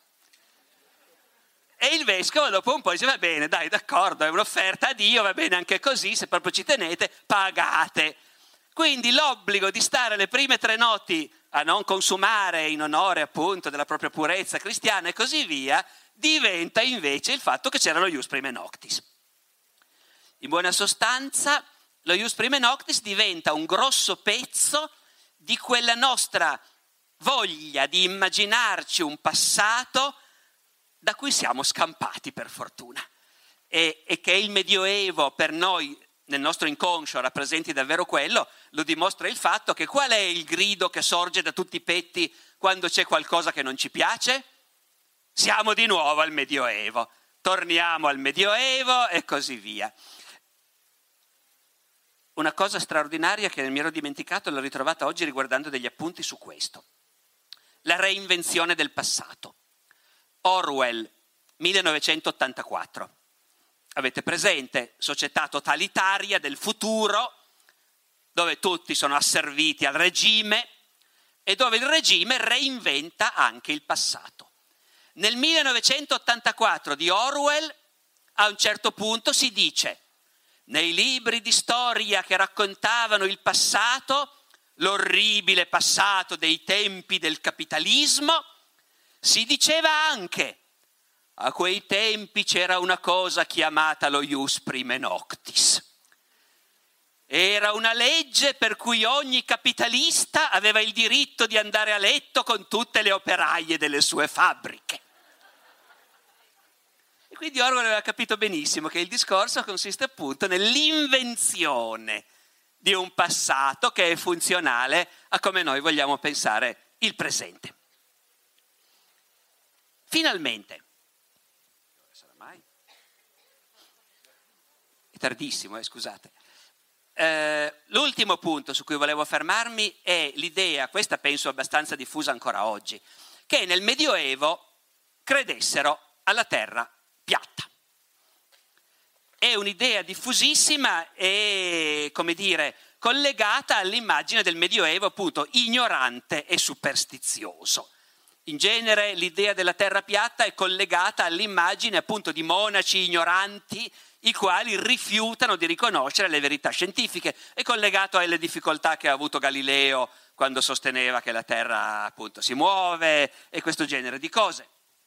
E il vescovo dopo un po' dice: va bene, dai, d'accordo, è un'offerta a Dio, va bene anche così, se proprio ci tenete, pagate. Quindi l'obbligo di stare le prime 3 notti a non consumare in onore appunto della propria purezza cristiana e così via, diventa invece il fatto che c'era lo ius prime noctis. In buona sostanza, lo ius prime noctis diventa un grosso pezzo di quella nostra voglia di immaginarci un passato da cui siamo scampati per fortuna, e che il Medioevo per noi nel nostro inconscio rappresenti davvero quello, lo dimostra il fatto che qual è il grido che sorge da tutti i petti quando c'è qualcosa che non ci piace? Siamo di nuovo al Medioevo, torniamo al Medioevo e così via. Una cosa straordinaria che mi ero dimenticato, l'ho ritrovata oggi riguardando degli appunti su questo: la reinvenzione del passato. Orwell, 1984. Avete presente? Società totalitaria del futuro, dove tutti sono asserviti al regime e dove il regime reinventa anche il passato. Nel 1984 di Orwell, a un certo punto si dice: nei libri di storia che raccontavano il passato, l'orribile passato dei tempi del capitalismo, si diceva anche: a quei tempi c'era una cosa chiamata lo ius prime noctis. Era una legge per cui ogni capitalista aveva il diritto di andare a letto con tutte le operaie delle sue fabbriche. E quindi Orwell aveva capito benissimo che il discorso consiste appunto nell'invenzione di un passato che è funzionale a come noi vogliamo pensare il presente. Finalmente, è tardissimo, scusate. L'ultimo punto su cui volevo fermarmi è l'idea, questa penso abbastanza diffusa ancora oggi, che nel Medioevo credessero alla terra piatta. È un'idea diffusissima e, come dire, collegata all'immagine del Medioevo appunto ignorante e superstizioso. In genere l'idea della terra piatta è collegata all'immagine appunto di monaci ignoranti i quali rifiutano di riconoscere le verità scientifiche. È collegato alle difficoltà che ha avuto Galileo quando sosteneva che la terra appunto si muove e questo genere di cose.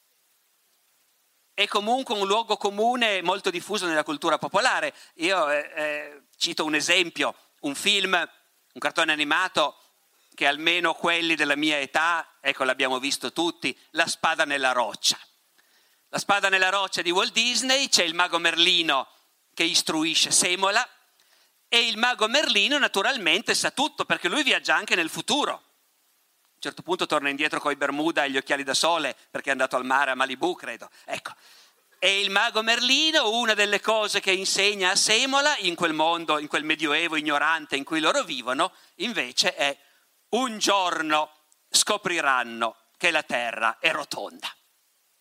È comunque un luogo comune molto diffuso nella cultura popolare. Io cito un esempio, un film, un cartone animato che almeno quelli della mia età, ecco, l'abbiamo visto tutti, La spada nella roccia. La spada nella roccia di Walt Disney, c'è il mago Merlino che istruisce Semola e il mago Merlino naturalmente sa tutto perché lui viaggia anche nel futuro. A un certo punto torna indietro coi Bermuda e gli occhiali da sole perché è andato al mare a Malibu, credo. Ecco. E il mago Merlino, una delle cose che insegna a Semola in quel mondo, in quel medioevo ignorante in cui loro vivono, invece è: un giorno scopriranno che la terra è rotonda.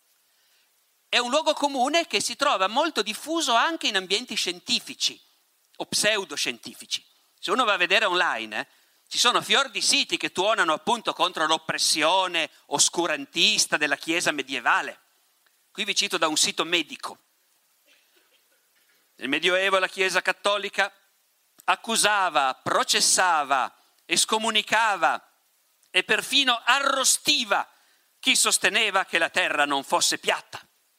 È un luogo comune che si trova molto diffuso anche in ambienti scientifici. o pseudoscientifici. Se uno va a vedere online, ci sono fior di siti che tuonano appunto contro l'oppressione oscurantista della Chiesa medievale. Qui vi cito da un sito medico. Nel Medioevo la Chiesa cattolica accusava, processava, escomunicava e perfino arrostiva chi sosteneva che la terra non fosse piatta.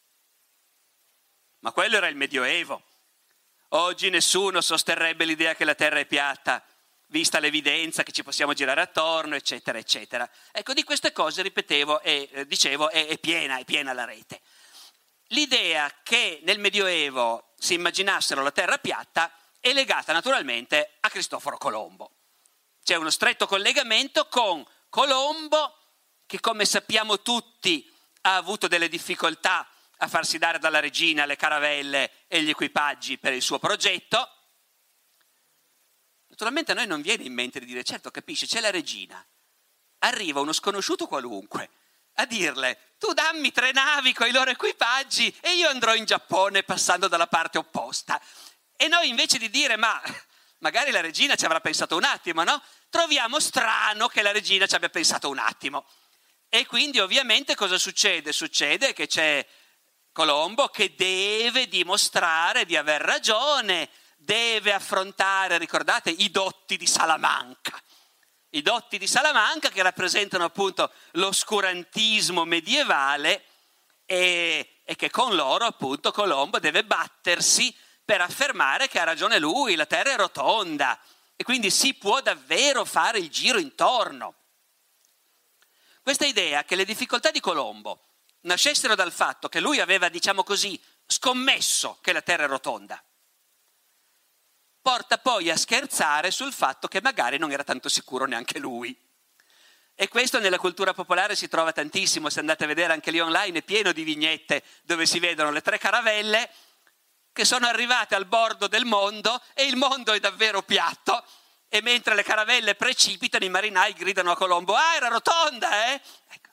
Ma quello era il Medioevo. Oggi nessuno sosterrebbe l'idea che la terra è piatta, vista l'evidenza che ci possiamo girare attorno, eccetera, eccetera. Ecco, di queste cose, ripetevo e dicevo, è piena la rete. L'idea che nel Medioevo si immaginassero la terra piatta è legata naturalmente a Cristoforo Colombo. C'è uno stretto collegamento con Colombo, che come sappiamo tutti ha avuto delle difficoltà a farsi dare dalla regina le caravelle e gli equipaggi per il suo progetto. Naturalmente a noi non viene in mente di dire, certo, capisci, c'è la regina. Arriva uno sconosciuto qualunque a dirle, tu dammi 3 navi con i loro equipaggi e io andrò in Giappone passando dalla parte opposta. E noi invece di dire, ma magari la regina ci avrà pensato un attimo, no? Troviamo strano che la regina ci abbia pensato un attimo. E quindi ovviamente cosa succede? Succede che c'è Colombo che deve dimostrare di aver ragione, deve affrontare, ricordate, i dotti di Salamanca. I dotti di Salamanca che rappresentano appunto l'oscurantismo medievale e che con loro appunto Colombo deve battersi per affermare che ha ragione lui, la terra è rotonda e quindi si può davvero fare il giro intorno. Questa idea che le difficoltà di Colombo nascessero dal fatto che lui aveva, diciamo così, scommesso che la terra è rotonda, porta poi a scherzare sul fatto che magari non era tanto sicuro neanche lui. E questo nella cultura popolare si trova tantissimo, se andate a vedere anche lì online è pieno di vignette dove si vedono le 3 caravelle che sono arrivate al bordo del mondo e il mondo è davvero piatto e mentre le caravelle precipitano i marinai gridano a Colombo, ah era rotonda, eh? Ecco.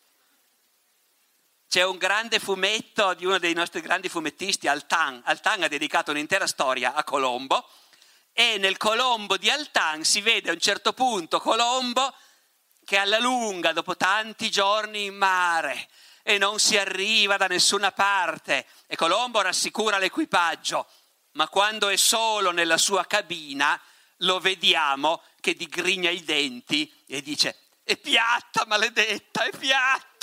C'è un grande fumetto di uno dei nostri grandi fumettisti, Altan. Altan ha dedicato un'intera storia a Colombo e nel Colombo di Altan si vede a un certo punto Colombo che alla lunga, dopo tanti giorni in mare e non si arriva da nessuna parte e Colombo rassicura l'equipaggio, ma quando è solo nella sua cabina lo vediamo che digrigna i denti e dice è piatta, maledetta, è piatta.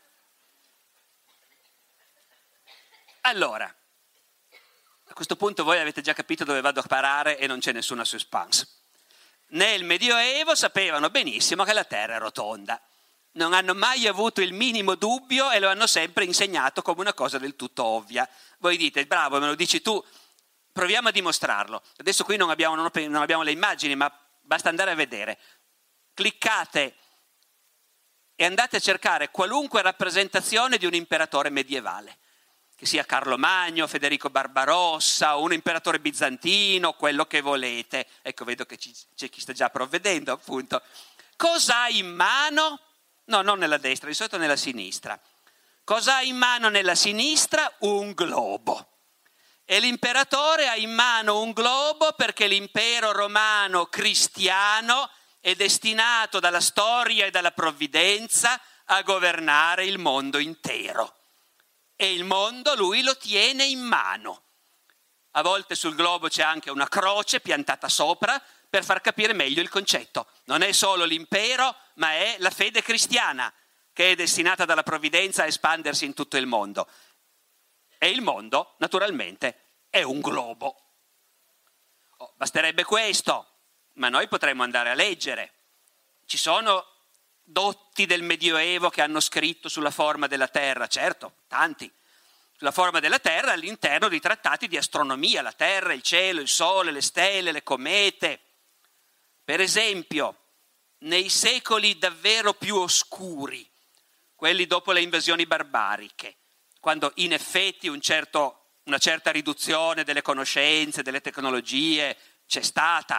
Allora, a questo punto voi avete già capito dove vado a parare e non c'è nessuna suspense. Nel Medioevo sapevano benissimo che la terra è rotonda. Non hanno mai avuto il minimo dubbio e lo hanno sempre insegnato come una cosa del tutto ovvia. Voi dite, bravo, me lo dici tu, proviamo a dimostrarlo. Adesso qui non abbiamo le immagini, ma basta andare a vedere. Cliccate e andate a cercare qualunque rappresentazione di un imperatore medievale. Che sia Carlo Magno, Federico Barbarossa, un imperatore bizantino, quello che volete. Ecco, vedo che c'è chi sta già provvedendo, appunto. Cosa ha in mano? No, non nella destra, di solito nella sinistra. Cosa ha in mano nella sinistra? Un globo. E l'imperatore ha in mano un globo perché l'impero romano cristiano è destinato dalla storia e dalla provvidenza a governare il mondo intero. E il mondo lui lo tiene in mano. A volte sul globo c'è anche una croce piantata sopra per far capire meglio il concetto. Non è solo l'impero, ma è la fede cristiana che è destinata dalla provvidenza a espandersi in tutto il mondo. E il mondo, naturalmente, è un globo. Basterebbe questo, ma noi potremmo andare a leggere. Ci sono dotti del Medioevo che hanno scritto sulla forma della Terra, certo, tanti, sulla forma della Terra all'interno di trattati di astronomia, la Terra, il cielo, il Sole, le stelle, le comete. Per esempio, nei secoli davvero più oscuri, quelli dopo le invasioni barbariche, quando in effetti una certa riduzione delle conoscenze, delle tecnologie c'è stata,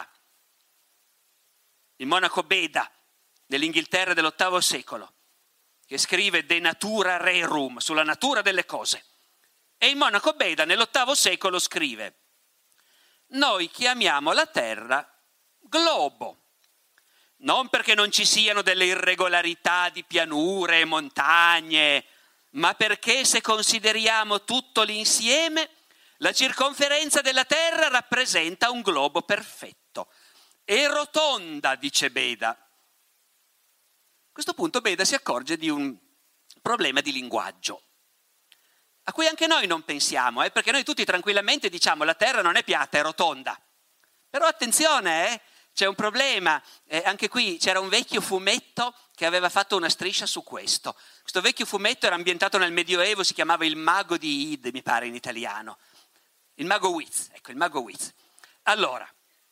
il monaco Beda, nell'Inghilterra dell'VIII secolo, che scrive De Natura Rerum, sulla natura delle cose. E il monaco Beda nell'VIII secolo scrive: noi chiamiamo la Terra globo. Non perché non ci siano delle irregolarità di pianure e montagne, ma perché se consideriamo tutto l'insieme, la circonferenza della Terra rappresenta un globo perfetto. È rotonda, dice Beda. A questo punto Beda si accorge di un problema di linguaggio, a cui anche noi non pensiamo, perché noi tutti tranquillamente diciamo la Terra non è piatta, è rotonda. Però attenzione, c'è un problema. Anche qui c'era un vecchio fumetto che aveva fatto una striscia su questo. Questo vecchio fumetto era ambientato nel Medioevo, si chiamava Il Mago di Id, mi pare in italiano. Il Mago Wiz, ecco, il Mago Wiz. Allora,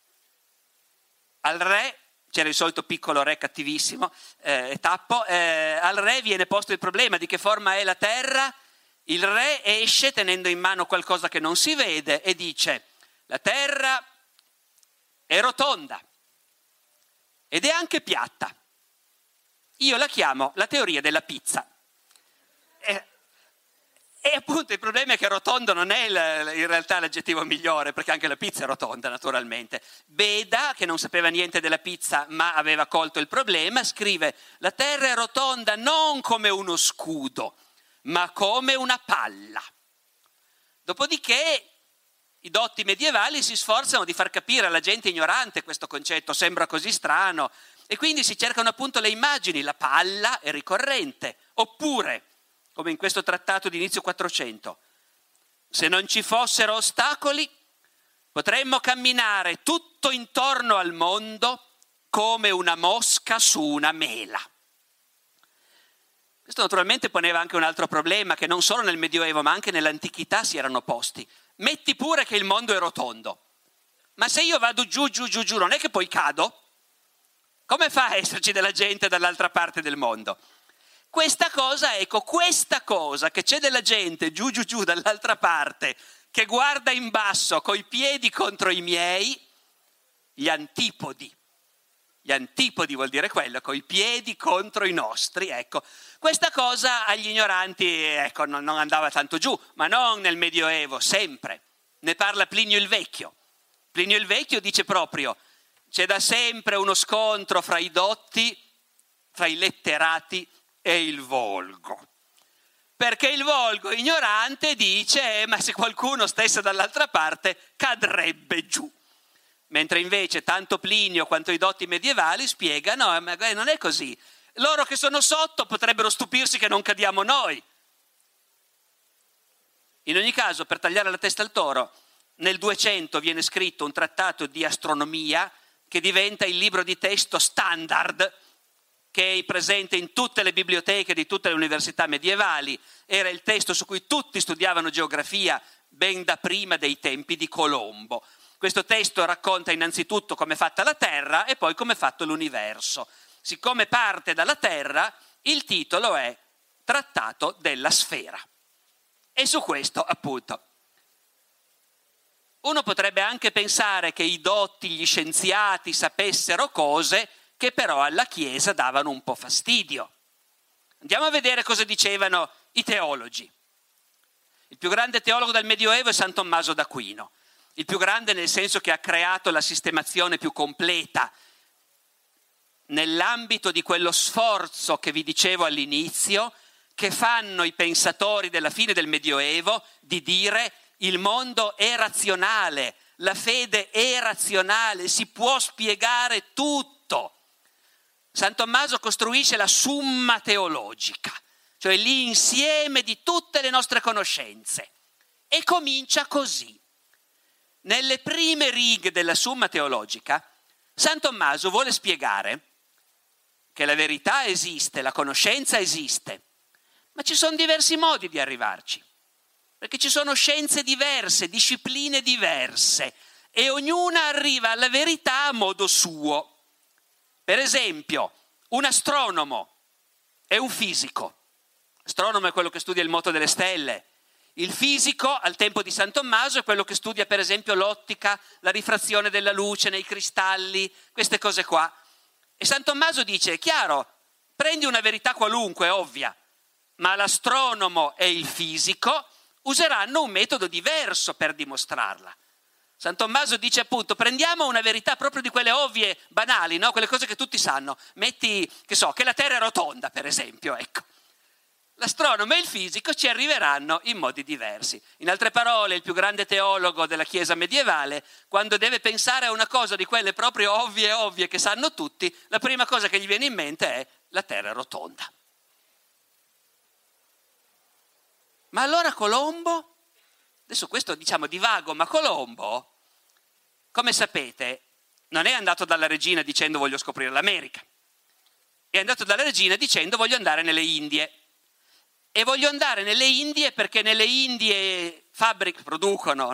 al re, c'era il solito piccolo re cattivissimo, tappo, al re viene posto il problema di che forma è la Terra. Il re esce tenendo in mano qualcosa che non si vede e dice: la Terra è rotonda ed è anche piatta. Io la chiamo la teoria della pizza. E appunto il problema è che rotondo non è in realtà l'aggettivo migliore, perché anche la pizza è rotonda naturalmente. Beda, che non sapeva niente della pizza ma aveva colto il problema, scrive: la Terra è rotonda non come uno scudo, ma come una palla. Dopodiché i dotti medievali si sforzano di far capire alla gente ignorante questo concetto, sembra così strano, e quindi si cercano appunto le immagini. La palla è ricorrente, oppure, come in questo trattato di inizio 400, se non ci fossero ostacoli, potremmo camminare tutto intorno al mondo come una mosca su una mela. Questo naturalmente poneva anche un altro problema, che non solo nel Medioevo ma anche nell'antichità si erano posti. Metti pure che il mondo è rotondo, ma se io vado giù, non è che poi cado? Come fa a esserci della gente dall'altra parte del mondo? Questa cosa che c'è della gente giù dall'altra parte, che guarda in basso coi piedi contro i miei, gli antipodi. Gli antipodi vuol dire quello, coi piedi contro i nostri, ecco. Questa cosa agli ignoranti, ecco, non andava tanto giù, ma non nel Medioevo, sempre. Ne parla Plinio il Vecchio. Plinio il Vecchio dice proprio: c'è da sempre uno scontro fra i dotti, fra i letterati e il volgo. Perché il volgo ignorante dice: ma se qualcuno stesse dall'altra parte cadrebbe giù. Mentre invece tanto Plinio quanto i dotti medievali spiegano: magari non è così. Loro che sono sotto potrebbero stupirsi che non cadiamo noi. In ogni caso, per tagliare la testa al toro, nel 200 viene scritto un trattato di astronomia che diventa il libro di testo standard, che è presente in tutte le biblioteche di tutte le università medievali. Era il testo su cui tutti studiavano geografia ben da prima dei tempi di Colombo. Questo testo racconta innanzitutto come è fatta la Terra e poi come è fatto l'universo. Siccome parte dalla Terra, il titolo è Trattato della Sfera. E su questo, appunto, uno potrebbe anche pensare che i dotti, gli scienziati sapessero cose che però alla Chiesa davano un po' fastidio. Andiamo a vedere cosa dicevano i teologi. Il più grande teologo del Medioevo è San Tommaso d'Aquino. Il più grande nel senso che ha creato la sistemazione più completa nell'ambito di quello sforzo che vi dicevo all'inizio, che fanno i pensatori della fine del Medioevo di dire: il mondo è razionale, la fede è razionale, si può spiegare tutto. San Tommaso costruisce la summa teologica, cioè l'insieme di tutte le nostre conoscenze, e comincia così. Nelle prime righe della Summa Teologica, San Tommaso vuole spiegare che la verità esiste, la conoscenza esiste, ma ci sono diversi modi di arrivarci, perché ci sono scienze diverse, discipline diverse, e ognuna arriva alla verità a modo suo. Per esempio, un astronomo è un fisico. L'astronomo è quello che studia il moto delle stelle. Il fisico, al tempo di San Tommaso, è quello che studia per esempio l'ottica, la rifrazione della luce nei cristalli, queste cose qua. E San Tommaso dice: è chiaro, prendi una verità qualunque, ovvia, ma l'astronomo e il fisico useranno un metodo diverso per dimostrarla. San Tommaso dice appunto, prendiamo una verità proprio di quelle ovvie, banali, no? Quelle cose che tutti sanno. Metti, che la Terra è rotonda, per esempio, ecco. L'astronomo e il fisico ci arriveranno in modi diversi. In altre parole, il più grande teologo della Chiesa medievale, quando deve pensare a una cosa di quelle proprio ovvie che sanno tutti, la prima cosa che gli viene in mente è la Terra è rotonda. Ma allora Colombo? Adesso questo diciamo divago, ma Colombo, come sapete, non è andato dalla regina dicendo voglio scoprire l'America. È andato dalla regina dicendo voglio andare nelle Indie. E voglio andare nelle Indie perché nelle Indie producono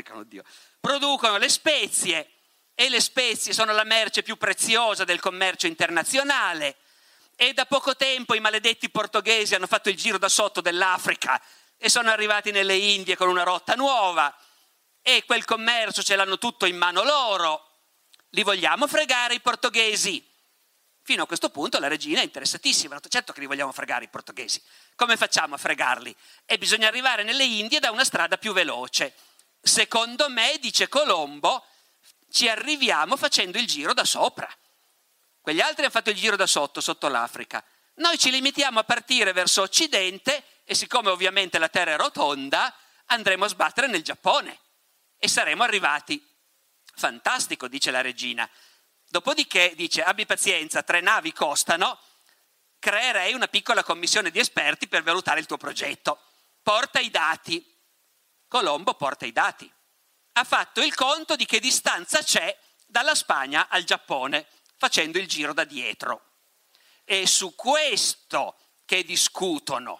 le spezie, e le spezie sono la merce più preziosa del commercio internazionale, e da poco tempo i maledetti portoghesi hanno fatto il giro da sotto dell'Africa e sono arrivati nelle Indie con una rotta nuova, e quel commercio ce l'hanno tutto in mano loro. Li vogliamo fregare i portoghesi? Fino a questo punto la regina è interessatissima, certo che li vogliamo fregare i portoghesi. Come facciamo a fregarli? E bisogna arrivare nelle Indie da una strada più veloce. Secondo me, dice Colombo, ci arriviamo facendo il giro da sopra. Quegli altri hanno fatto il giro da sotto l'Africa. Noi ci limitiamo a partire verso occidente e siccome ovviamente la Terra è rotonda, andremo a sbattere nel Giappone e saremo arrivati. Fantastico, dice la regina. Dopodiché dice, abbi pazienza, 3 navi costano, creerei una piccola commissione di esperti per valutare il tuo progetto. Porta i dati. Colombo porta i dati. Ha fatto il conto di che distanza c'è dalla Spagna al Giappone, facendo il giro da dietro. E su questo che discutono.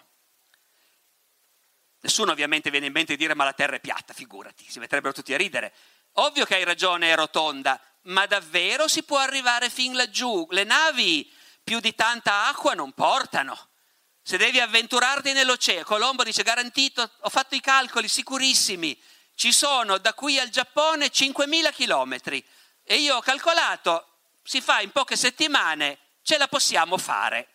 Nessuno ovviamente viene in mente di dire ma la Terra è piatta, figurati, si metterebbero tutti a ridere. Ovvio che hai ragione, è rotonda, ma davvero si può arrivare fin laggiù? Le navi più di tanta acqua non portano. Se devi avventurarti nell'oceano, Colombo dice garantito, ho fatto i calcoli sicurissimi, ci sono da qui al Giappone 5.000 chilometri e io ho calcolato, si fa in poche settimane, ce la possiamo fare.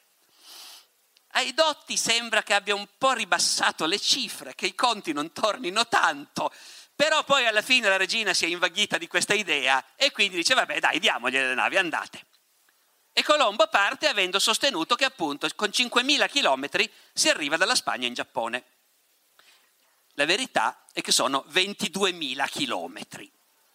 Ai dotti sembra che abbia un po' ribassato le cifre, che i conti non tornino tanto, però poi alla fine la regina si è invaghita di questa idea e quindi dice vabbè dai, diamogliele le navi, andate. E Colombo parte avendo sostenuto che appunto con 5.000 chilometri si arriva dalla Spagna in Giappone. La verità è che sono 22.000 chilometri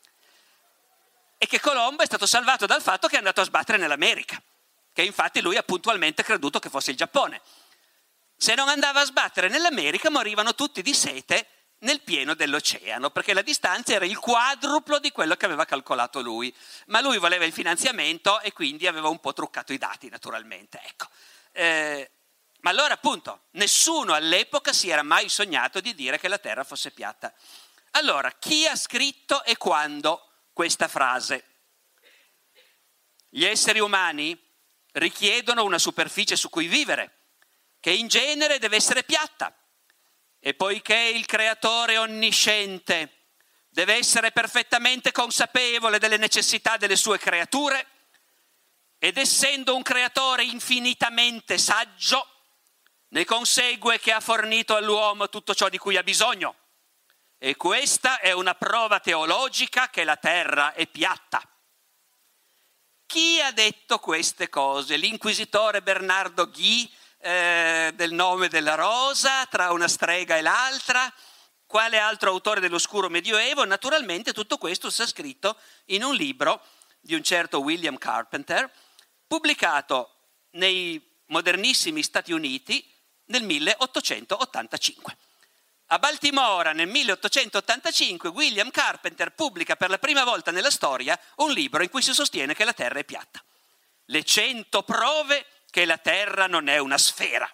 e che Colombo è stato salvato dal fatto che è andato a sbattere nell'America, che infatti lui ha puntualmente creduto che fosse il Giappone. Se non andava a sbattere nell'America morivano tutti di sete nel pieno dell'oceano, perché la distanza era il quadruplo di quello che aveva calcolato lui, ma lui voleva il finanziamento e quindi aveva un po' truccato i dati naturalmente, ecco. Ma allora appunto nessuno all'epoca si era mai sognato di dire che la Terra fosse piatta. Allora chi ha scritto e quando questa frase? Gli esseri umani richiedono una superficie su cui vivere, che in genere deve essere piatta. E poiché il creatore onnisciente deve essere perfettamente consapevole delle necessità delle sue creature, ed essendo un creatore infinitamente saggio, ne consegue che ha fornito all'uomo tutto ciò di cui ha bisogno. E questa è una prova teologica che la terra è piatta. Chi ha detto queste cose? L'inquisitore Bernardo Gui, del nome della rosa, tra una strega e l'altra? Quale altro autore dell'oscuro medioevo? Naturalmente tutto questo sta scritto in un libro di un certo William Carpenter, pubblicato nei modernissimi Stati Uniti nel 1885. A Baltimora nel 1885 William Carpenter pubblica per la prima volta nella storia un libro in cui si sostiene che la Terra è piatta. Le 100 prove che la Terra non è una sfera.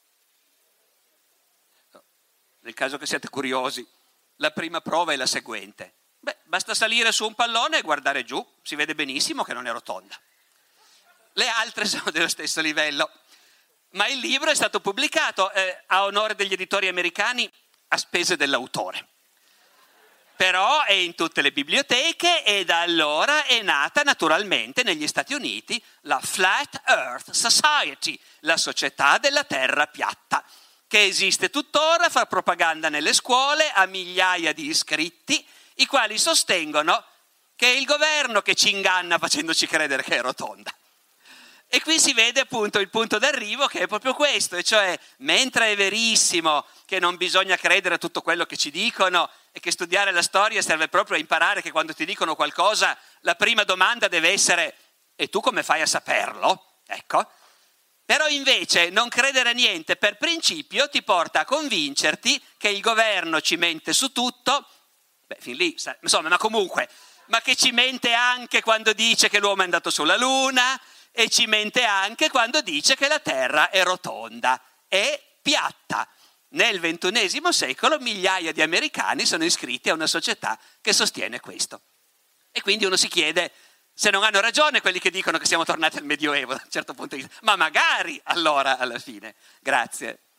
Nel caso che siate curiosi, la prima prova è la seguente. Basta salire su un pallone e guardare giù, si vede benissimo che non è rotonda. Le altre sono dello stesso livello. Ma il libro è stato pubblicato a onore degli editori americani a spese dell'autore. Però è in tutte le biblioteche e da allora è nata naturalmente negli Stati Uniti la Flat Earth Society, la società della terra piatta, che esiste tuttora, fa propaganda nelle scuole, ha migliaia di iscritti, i quali sostengono che è il governo che ci inganna facendoci credere che è rotonda. E qui si vede appunto il punto d'arrivo, che è proprio questo, e cioè mentre è verissimo che non bisogna credere a tutto quello che ci dicono e che studiare la storia serve proprio a imparare che quando ti dicono qualcosa la prima domanda deve essere: e tu come fai a saperlo? Ecco. Però invece non credere a niente per principio ti porta a convincerti che il governo ci mente su tutto, fin lì, insomma, ma comunque, ma che ci mente anche quando dice che l'uomo è andato sulla Luna, e ci mente anche quando dice che la Terra è rotonda, è piatta. Nel XXI secolo migliaia di americani sono iscritti a una società che sostiene questo. E quindi uno si chiede se non hanno ragione quelli che dicono che siamo tornati al Medioevo da un certo punto di vista, ma magari allora alla fine. Grazie.